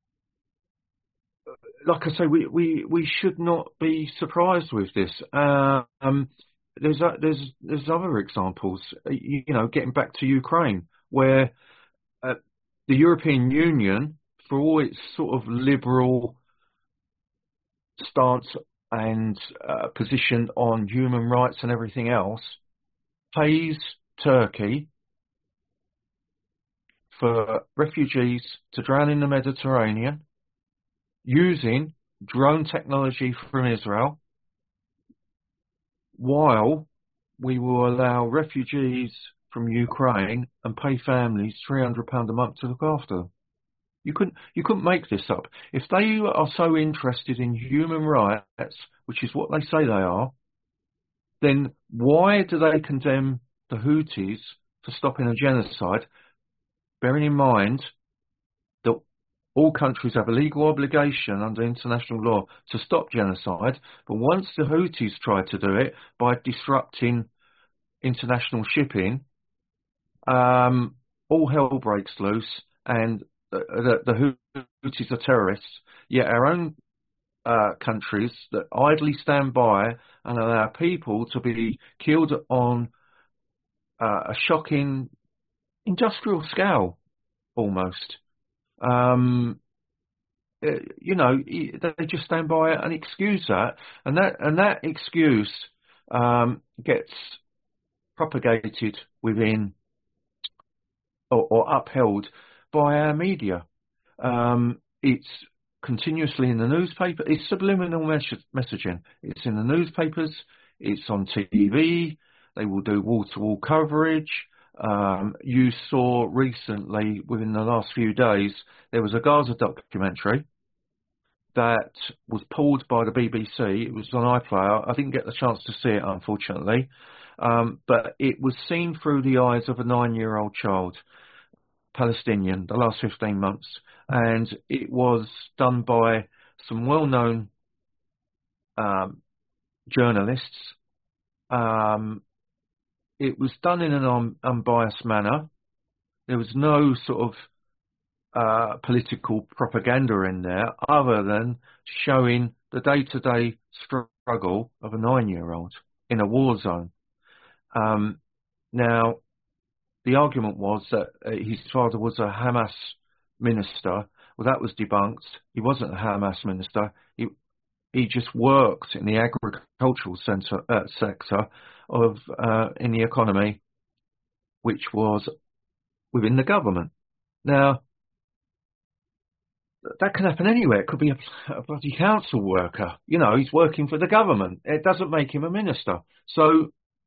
like I say, we, we, we should not be surprised with this. Uh, um, there's uh, there's there's other examples. You, you know, getting back to Ukraine, where uh, the European Union, for all its sort of liberal stance and uh, position on human rights and everything else, pays Turkey for refugees to drown in the Mediterranean using drone technology from Israel, while we will allow refugees from Ukraine and pay families three hundred pounds a month to look after them. You couldn't, you couldn't make this up. If they are so interested in human rights, which is what they say they are, then why do they condemn the Houthis for stopping a genocide, bearing in mind that all countries have a legal obligation under international law to stop genocide, but once the Houthis try to do it by disrupting international shipping, um, all hell breaks loose and the, the Houthis are terrorists, yet our own uh, countries that idly stand by and allow people to be killed on uh, a shocking industrial scale, almost. Um, you know, they just stand by and excuse that, and that and that excuse um, gets propagated within or, or upheld by our media. Um, it's continuously in the newspaper. It's subliminal mes- messaging. It's in the newspapers. It's on T V. They will do wall-to-wall coverage. Um, you saw recently, within the last few days, there was a Gaza documentary that was pulled by the B B C. It was on iPlayer. I didn't get the chance to see it, unfortunately. Um, but it was seen through the eyes of a nine-year-old child, Palestinian, the last fifteen months. And it was done by some well-known um, journalists. Um, it was done in an un, unbiased manner. There was no sort of uh, political propaganda in there other than showing the day-to-day struggle of a nine-year-old in a war zone. Um, now, the argument was that uh, his father was a Hamas minister. Well, that was debunked. He wasn't a Hamas minister. He he just worked in the agricultural center, uh, sector of uh, in the economy, which was within the government. Now, that can happen anywhere. It could be a, a bloody council worker. You know, he's working for the government. It doesn't make him a minister. So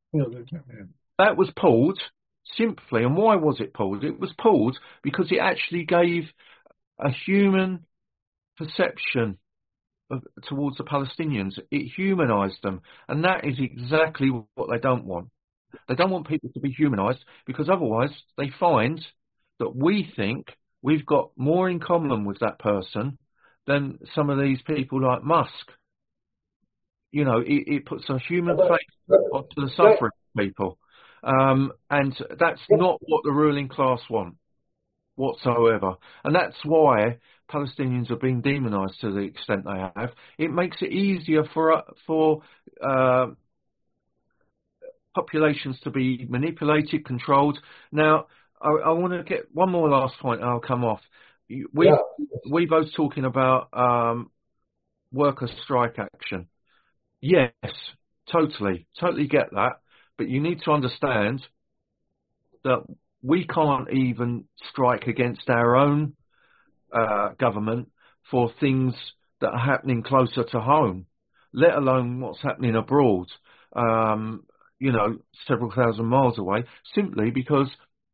that was pulled simply. And why was it pulled? It was pulled because it actually gave a human perception of, towards the Palestinians. It humanised them. And that is exactly what they don't want. They don't want people to be humanised because otherwise they find that we think we've got more in common with that person than some of these people like Musk. You know, it, it puts a human face onto the suffering people. Um, and that's not what the ruling class want whatsoever. And that's why Palestinians are being demonised to the extent they have. It makes it easier for for uh, populations to be manipulated, controlled. Now, I, I want to get one more last point and I'll come off. We, yeah. we both talking about um, worker strike action. Yes, totally, totally get that. But you need to understand that we can't even strike against our own uh, government for things that are happening closer to home, let alone what's happening abroad, um, you know, several thousand miles away, simply because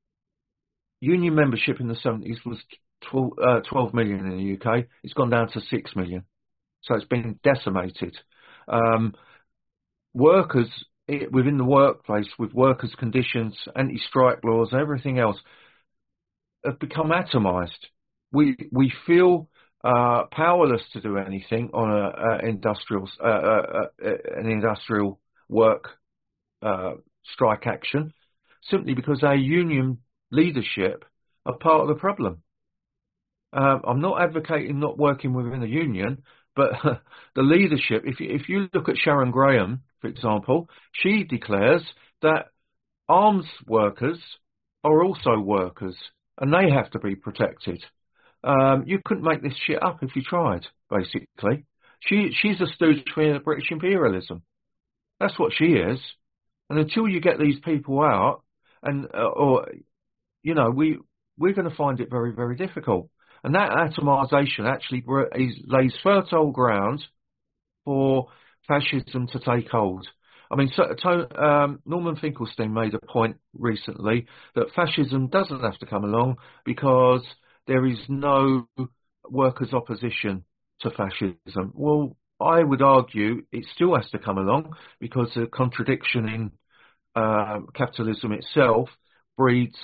union membership in the seventies was twelve, uh, twelve million in the U K. It's gone down to six million. So it's been decimated. Um, workers it, within the workplace, with workers' conditions, anti-strike laws, everything else, have become atomised. We we feel uh, powerless to do anything on a, a industrial uh, uh, uh, an industrial work uh, strike action, simply because our union leadership are part of the problem. Uh, I'm not advocating not working within the union, but the leadership, if you, if you look at Sharon Graham, for example, she declares that arms workers are also workers and they have to be protected. Um, you couldn't make this shit up if you tried, basically. She She's a stooge for British imperialism. That's what she is. And until you get these people out, and uh, or you know, we we're going to find it very, very difficult. And that atomisation actually is, lays fertile ground for fascism to take hold. I mean, so, to, um, Norman Finkelstein made a point recently that fascism doesn't have to come along because there is no workers' opposition to fascism. Well, I would argue it still has to come along because the contradiction in uh, capitalism itself breeds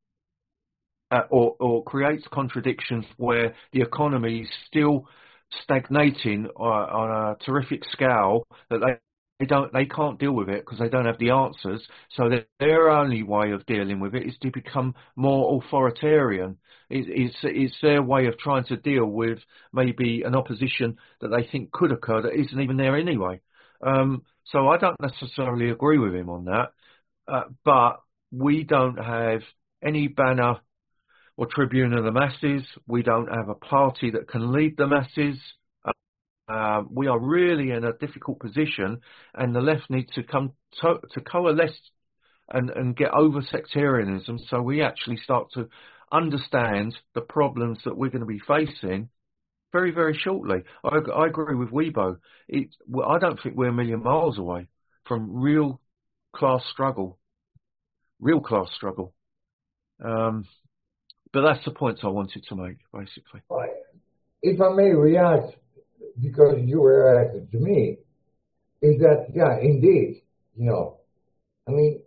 Uh, or, or creates contradictions where the economy is still stagnating on, on a terrific scale that they, they don't they can't deal with it because they don't have the answers. So that their only way of dealing with it is to become more authoritarian. It, it's, it's their way of trying to deal with maybe an opposition that they think could occur that isn't even there anyway. Um, so I don't necessarily agree with him on that. Uh, but we don't have any banner or tribune of the masses. We don't have a party that can lead the masses. Uh, we are really in a difficult position, and the left needs to come to, to coalesce and, and get over sectarianism so we actually start to understand the problems that we're going to be facing very, very shortly. I, I agree with Weibo. It, well, I don't think we're a million miles away from real class struggle. Real class struggle. Um, But that's the points I wanted to make, basically. If I may react, because you reacted to me, is that, yeah, indeed, you know, I mean,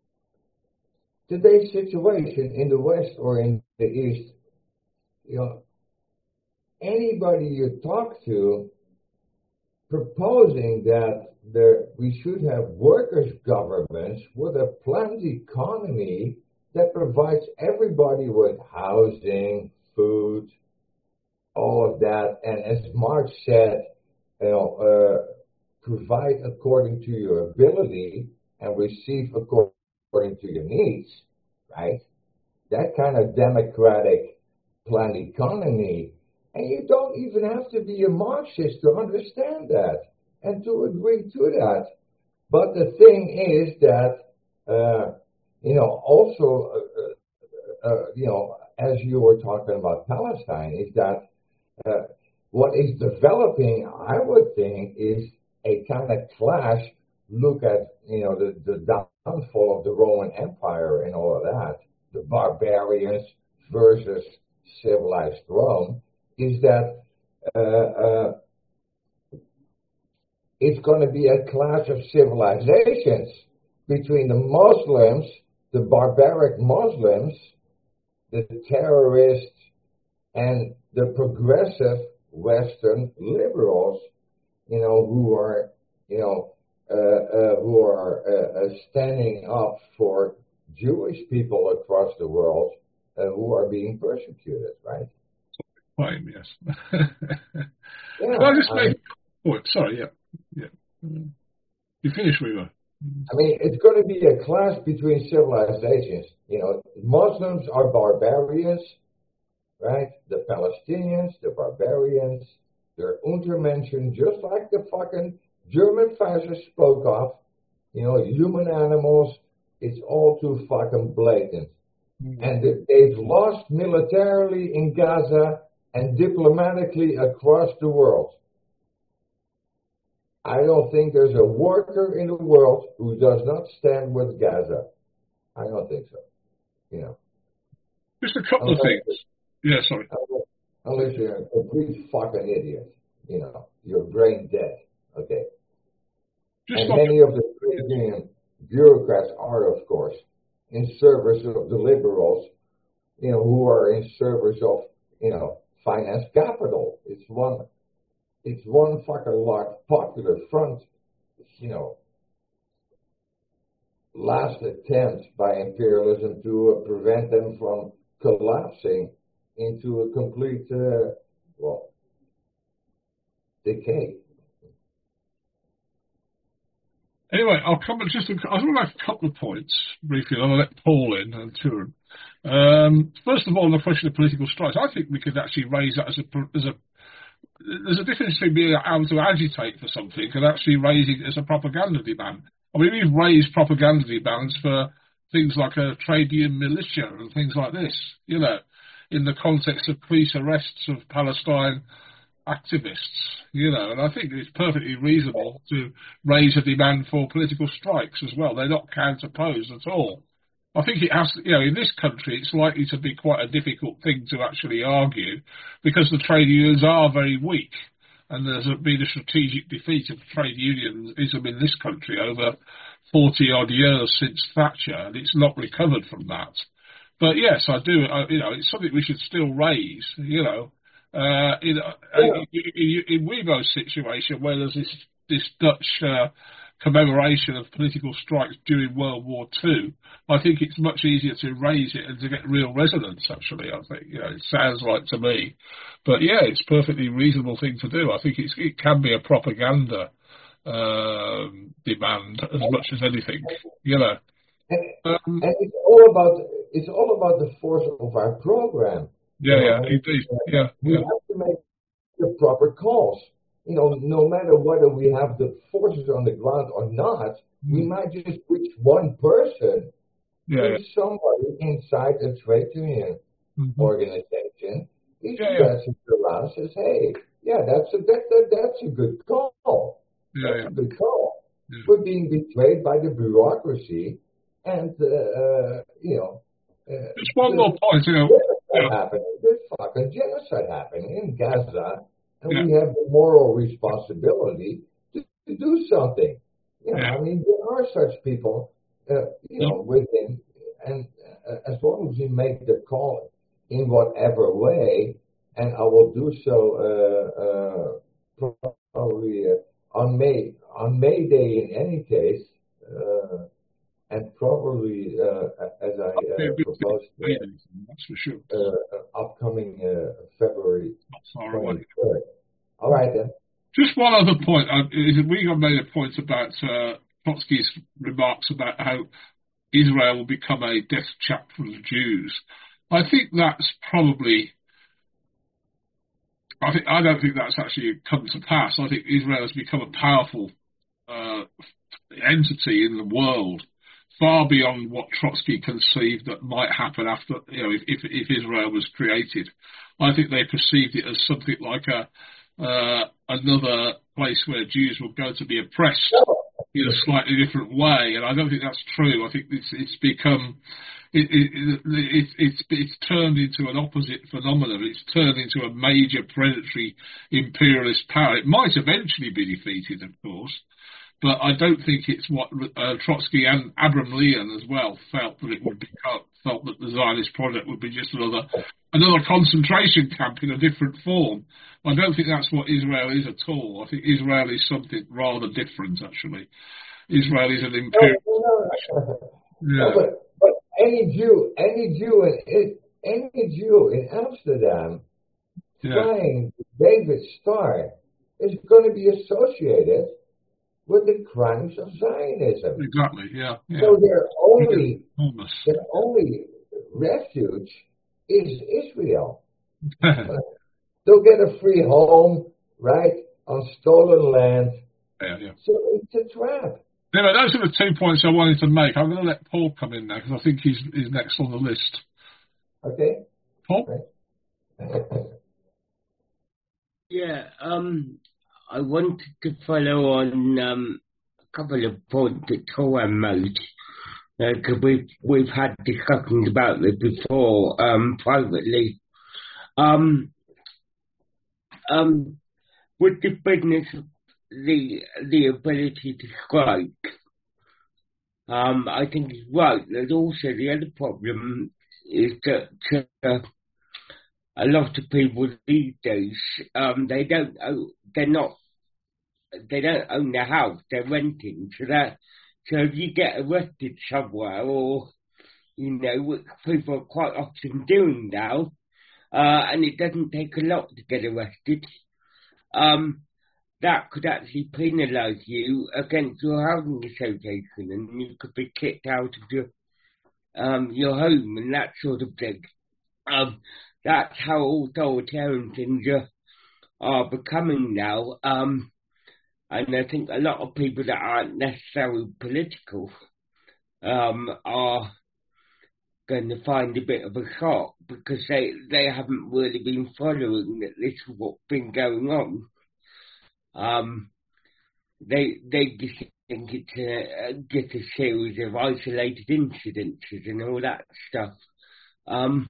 today's situation in the West or in the East, you know, anybody you talk to proposing that there, we should have workers' governments with a planned economy that provides everybody with housing, food, all of that, and as Marx said, you know, uh, provide according to your ability and receive according to your needs, right? That kind of democratic planned economy. And you don't even have to be a Marxist to understand that and to agree to that. But the thing is that, uh, you know, also, uh, uh, you know, as you were talking about Palestine, is that uh, what is developing, I would think, is a kind of clash. Look at, you know, the, the downfall of the Roman Empire and all of that, the barbarians versus civilized Rome, is that uh, uh, it's going to be a clash of civilizations between the Muslims, the barbaric Muslims, the terrorists, and the progressive Western liberals, you know, who are, you know, uh, uh, who are uh, uh, standing up for Jewish people across the world uh, who are being persecuted, right? Fine, yes. Yeah, Can I just I, make a point? Sorry, yeah. yeah. You finished, Weaver. I mean, it's going to be a clash between civilizations. You know, Muslims are barbarians, right? The Palestinians, the barbarians, they're Untermenschen, just like the fucking German fascists spoke of. You know, human animals, it's all too fucking blatant. Mm-hmm. And they've lost militarily in Gaza and diplomatically across the world. I don't think there's a worker in the world who does not stand with Gaza. I don't think so. You know. Just a couple unless, of things. Yeah, sorry. Unless, unless you're a complete fucking idiot. You know, you're brain dead. Okay. Just and many of the trade union bureaucrats are, of course, in service of the liberals, you know, who are in service of, you know, finance capital. It's one, it's one fucking large popular front, you know, last attempt by imperialism to uh, prevent them from collapsing into a complete, uh, well, decay. Anyway, I'll come just. A, I want to make a couple of points briefly. I'll let Paul in and Turan. Um, first of all, on the question of political strikes, I think we could actually raise that as a as a. There's a difference between being able to agitate for something and actually raising it as a propaganda demand. I mean, we've raised propaganda demands for things like a trade union militia and things like this. You know, in the context of police arrests of Palestine activists, you know, and I think it's perfectly reasonable to raise a demand for political strikes as well. They're not counterposed at all. I think it has, you know, in this country, it's likely to be quite a difficult thing to actually argue because the trade unions are very weak and there's been a strategic defeat of trade unionism in this country over forty odd years since Thatcher, and it's not recovered from that. But yes, I do, I, you know, it's something we should still raise, you know. Uh, in, uh, in, in Weibo's situation, where there's this, this Dutch uh, commemoration of political strikes during World War Two, I think it's much easier to raise it and to get real resonance, actually, I think. You know, it sounds like to me. But yeah, it's a perfectly reasonable thing to do. I think it's, it can be a propaganda um, demand as much as anything, you know. And, um, and it's all about it's all about the force of our program. Yeah, you know, yeah, indeed. Yeah, we yeah. have to make the proper calls. You know, no matter whether we have the forces on the ground or not, mm. we might just reach one person, yeah, reach yeah. somebody inside a trade union mm-hmm. organization. He yeah, presses yeah. around and says, "Hey, yeah, that's a that, that that's a good call. Yeah, that's yeah. a good call. Yeah. We're being betrayed by the bureaucracy, and uh, uh, you know." Uh, Just one the, more point, you know. Yeah. Yeah. happening. There's fucking genocide happening in Gaza, and yeah. we have the moral responsibility to, to do something. You know, yeah. I mean, there are such people, uh, you know, within, and uh, as long as we make the call in whatever way, and I will do so uh, uh, probably uh, on May on May Day in any case, uh, and probably uh, as I uh, proposed, uh, that's for sure. Uh, upcoming uh, February twenty-third. All right then. Just one other point. Uh, is that we made a point about uh, Trotsky's remarks about how Israel will become a death trap for the Jews. I think that's probably. I think I don't think that's actually come to pass. I think Israel has become a powerful uh, entity in the world, far beyond what Trotsky conceived that might happen after, you know, if, if, if Israel was created. I think they perceived it as something like a uh, another place where Jews will go to be oppressed in a slightly different way, and I don't think that's true. I think it's, it's become it, it, it, it's it's turned into an opposite phenomenon. It's turned into a major predatory imperialist power. It might eventually be defeated, of course, but I don't think it's what uh, Trotsky and Abraham Leon as well felt that it would be, felt that the Zionist project would be just another another concentration camp in a different form. I don't think that's what Israel is at all. I think Israel is something rather different, actually. Israel is an imperial. No, no, no. Yeah. No, but, but any Jew, any Jew in any Jew in Amsterdam yeah. flying David's Star is going to be associated with the crimes of Zionism. Exactly. Yeah. yeah. So their only their only refuge is Israel. They'll get a free home, right, on stolen land. Yeah, yeah. So it's a trap. Anyway, those are the two points I wanted to make. I'm going to let Paul come in now because I think he's, he's next on the list. Okay. Paul? Yeah, um, I wanted to follow on um, a couple of points that Toran made. Because uh, we've, we've had discussions about this before um, privately. Um, Um, with the business, the the ability to strike, um, I think it's right. There's also the other problem is that uh, a lot of people these days, um, they don't own, they're not, they don't own their house. They're renting. So that, so if you get arrested somewhere, or you know, which people are quite often doing now. Uh, and it doesn't take a lot to get arrested. Um, that could actually penalise you against your housing association, and you could be kicked out of your um, your home and that sort of thing. Um, that's how authoritarian things are, are becoming now. Um, and I think a lot of people that aren't necessarily political um, are going to find a bit of a shock because they, they haven't really been following that this is what's been going on. Um, they they just think it's a, just a series of isolated incidences and all that stuff. Um,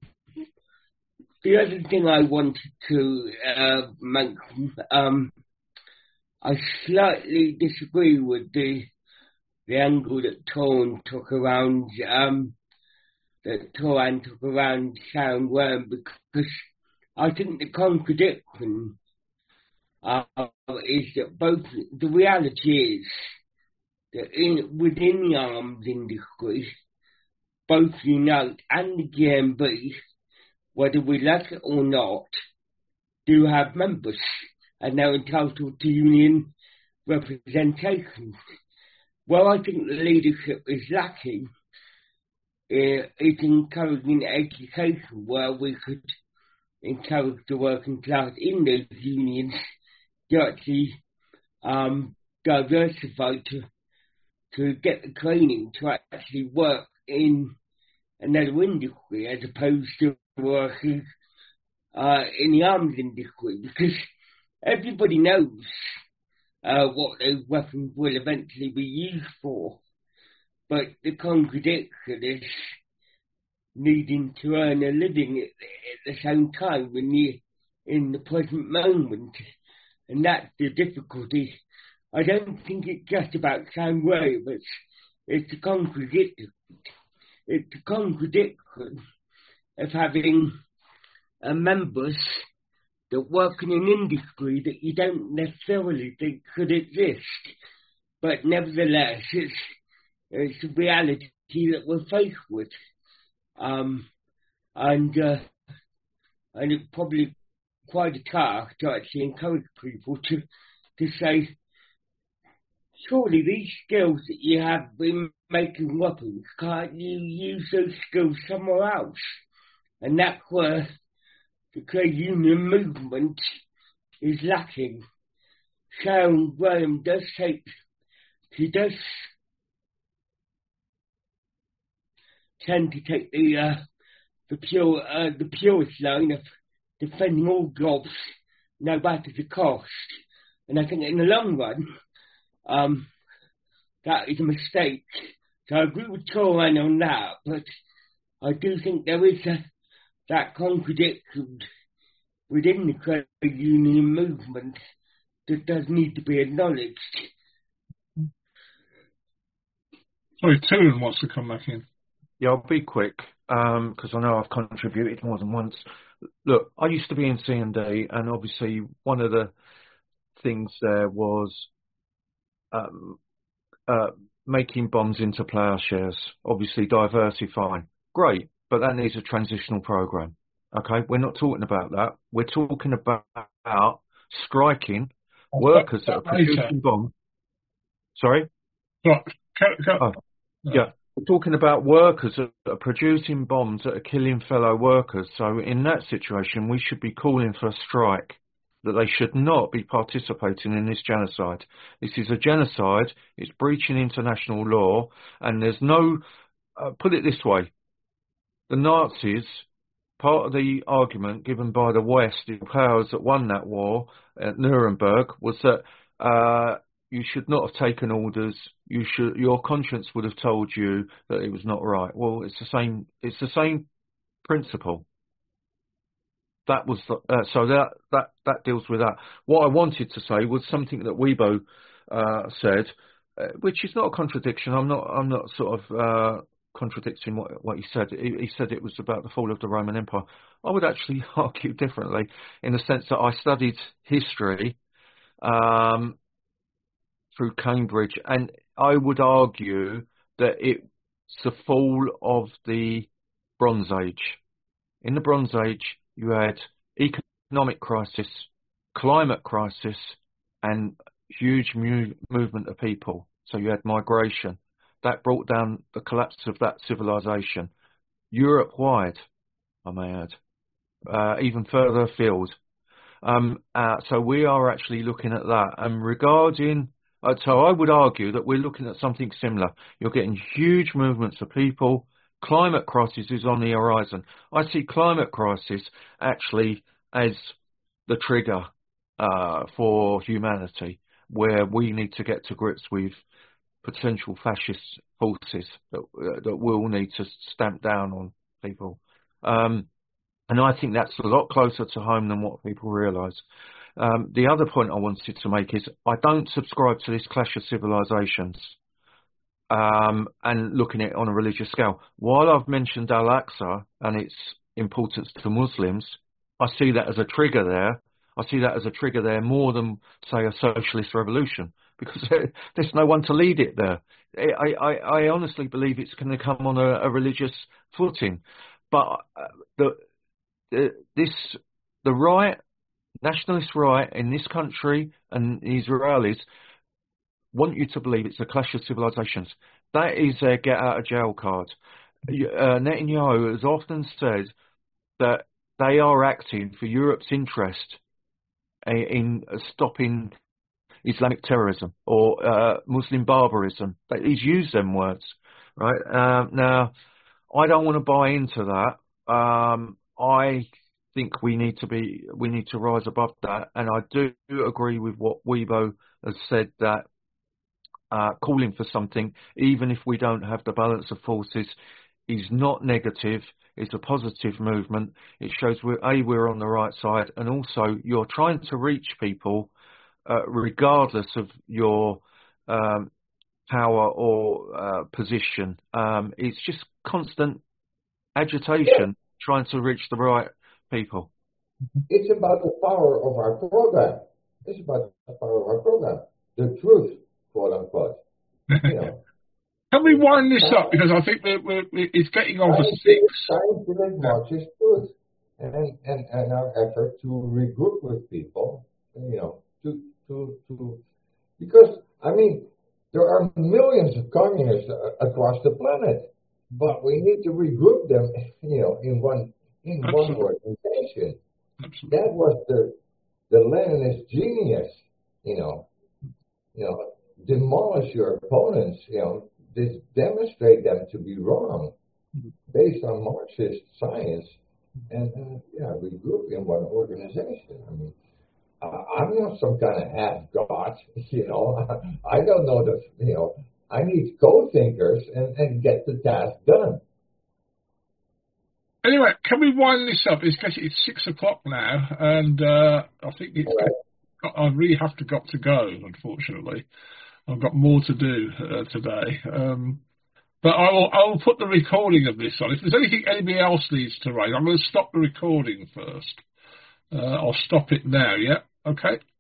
the other thing I wanted to uh, mention, um, I slightly disagree with the the angle that Toran took around um, that Toran took around Sharon Worm, because I think the contradiction uh, is that both the reality is that in within the arms industry, both Unite and the G M B, whether we like it or not, do have members, and they're entitled to union representation. Well, I think the leadership is lacking. Uh, it's encouraging education where we could encourage the working class in those unions to actually um, diversify to to get the training to actually work in another industry as opposed to working uh, in the arms industry, because everybody knows uh, what those weapons will eventually be used for. But the contradiction is needing to earn a living at, at the same time when you in the present moment. And that's the difficulty. I don't think it's just about Sam Ray, but it's, it's the contradiction. It's the contradiction of having uh, members that work in an industry that you don't necessarily think could exist. But nevertheless, it's, it's a reality that we're faced with. Um, and, uh, and it's probably quite a task to actually encourage people to, to say, surely these skills that you have in making weapons, can't you use those skills somewhere else? And that's where the trade union movement is lacking. Sharon Graham does take, she does tend to take the uh, the pure uh, the purest line of defending all jobs, no matter the cost. And I think in the long run, um, that is a mistake. So I agree with Toran on that, but I do think there is a, that contradiction within the trade union movement that does need to be acknowledged. Sorry, Toran wants to come back in. Yeah, I'll be quick, because um, I know I've contributed more than once. Look, I used to be in C and D, and obviously one of the things there was um, uh, making bombs into plowshares, obviously diversifying. Great, but that needs a transitional program. Okay, we're not talking about that. We're talking about striking workers that are producing bombs. Sorry? What? Oh, yeah. We're talking about workers that are producing bombs that are killing fellow workers. So in that situation, we should be calling for a strike, that they should not be participating in this genocide. This is a genocide. It's breaching international law. And there's no, uh, put it this way, the Nazis, part of the argument given by the West, the powers that won that war at Nuremberg, was that uh, you should not have taken orders. You should, your conscience would have told you that it was not right. Well, it's the same. It's the same principle. That was the, uh, so that that that deals with that. What I wanted to say was something that Weibo uh, said, uh, which is not a contradiction. I'm not. I'm not sort of uh, contradicting what what he said. He, he said it was about the fall of the Roman Empire. I would actually argue differently, in the sense that I studied history Um, through Cambridge, and I would argue that it's the fall of the Bronze Age. In the Bronze Age, you had economic crisis, climate crisis, and huge mu- movement of people. So you had migration. That brought down the collapse of that civilization. Europe-wide, I may add, uh, even further afield. Um, uh, so we are actually looking at that. And regarding Uh, so I would argue that we're looking at something similar. You're getting huge movements of people. Climate crisis is on the horizon. I see climate crisis actually as the trigger uh, for humanity, where we need to get to grips with potential fascist forces that, uh, that will need to stamp down on people. Um, and I think that's a lot closer to home than what people realise. Um, the other point I wanted to make is I don't subscribe to this clash of civilizations um, and looking at it on a religious scale. While I've mentioned Al-Aqsa and its importance to Muslims, I see that as a trigger there. I see that as a trigger there more than, say, a socialist revolution, because there's no one to lead it there. I, I, I honestly believe it's going to come on a, a religious footing. But uh, the, the this the right, nationalist right in this country and the Israelis want you to believe it's a clash of civilizations. That is their get out of jail card. Uh, Netanyahu has often said that they are acting for Europe's interest in, in stopping Islamic terrorism or uh, Muslim barbarism. He's used them words, right? Uh, now, I don't want to buy into that. Um, I think we need to be, we need to rise above that, and I do agree with what Weibo has said, that uh, calling for something, even if we don't have the balance of forces, is not negative. It's a positive movement. It shows we're a we're on the right side, and also you're trying to reach people uh, regardless of your um, power or uh, position. Um, it's just constant agitation, trying to reach the right people. It's about the power of our program. It's about the power of our program. The truth, quote unquote. You know. Can we wind this up? Because I think we're, we're, it's getting on for six. Scientific Marxist truth. And, and, and our effort to regroup with people, you know, to, to, to, because, I mean, there are millions of communists across the planet, but we need to regroup them, you know, in one, in Absolutely. one organization. Absolutely. That was the, the Leninist genius, you know, you know, demolish your opponents, you know, dis- demonstrate them to be wrong based on Marxist science. And, uh, yeah, we group in one organization. I mean, uh, I'm not some kind of half-god, you know. I don't know the, you know, I need co-thinkers and, and get the task done. Anyway, can we wind this up? It's, it's six o'clock now, and uh, I think it's right. I really have to got to go, unfortunately. I've got more to do uh, today. Um But I will, I will put the recording of this on. If there's anything anybody else needs to raise, I'm going to stop the recording first. Uh, I'll stop it now, yeah? Okay?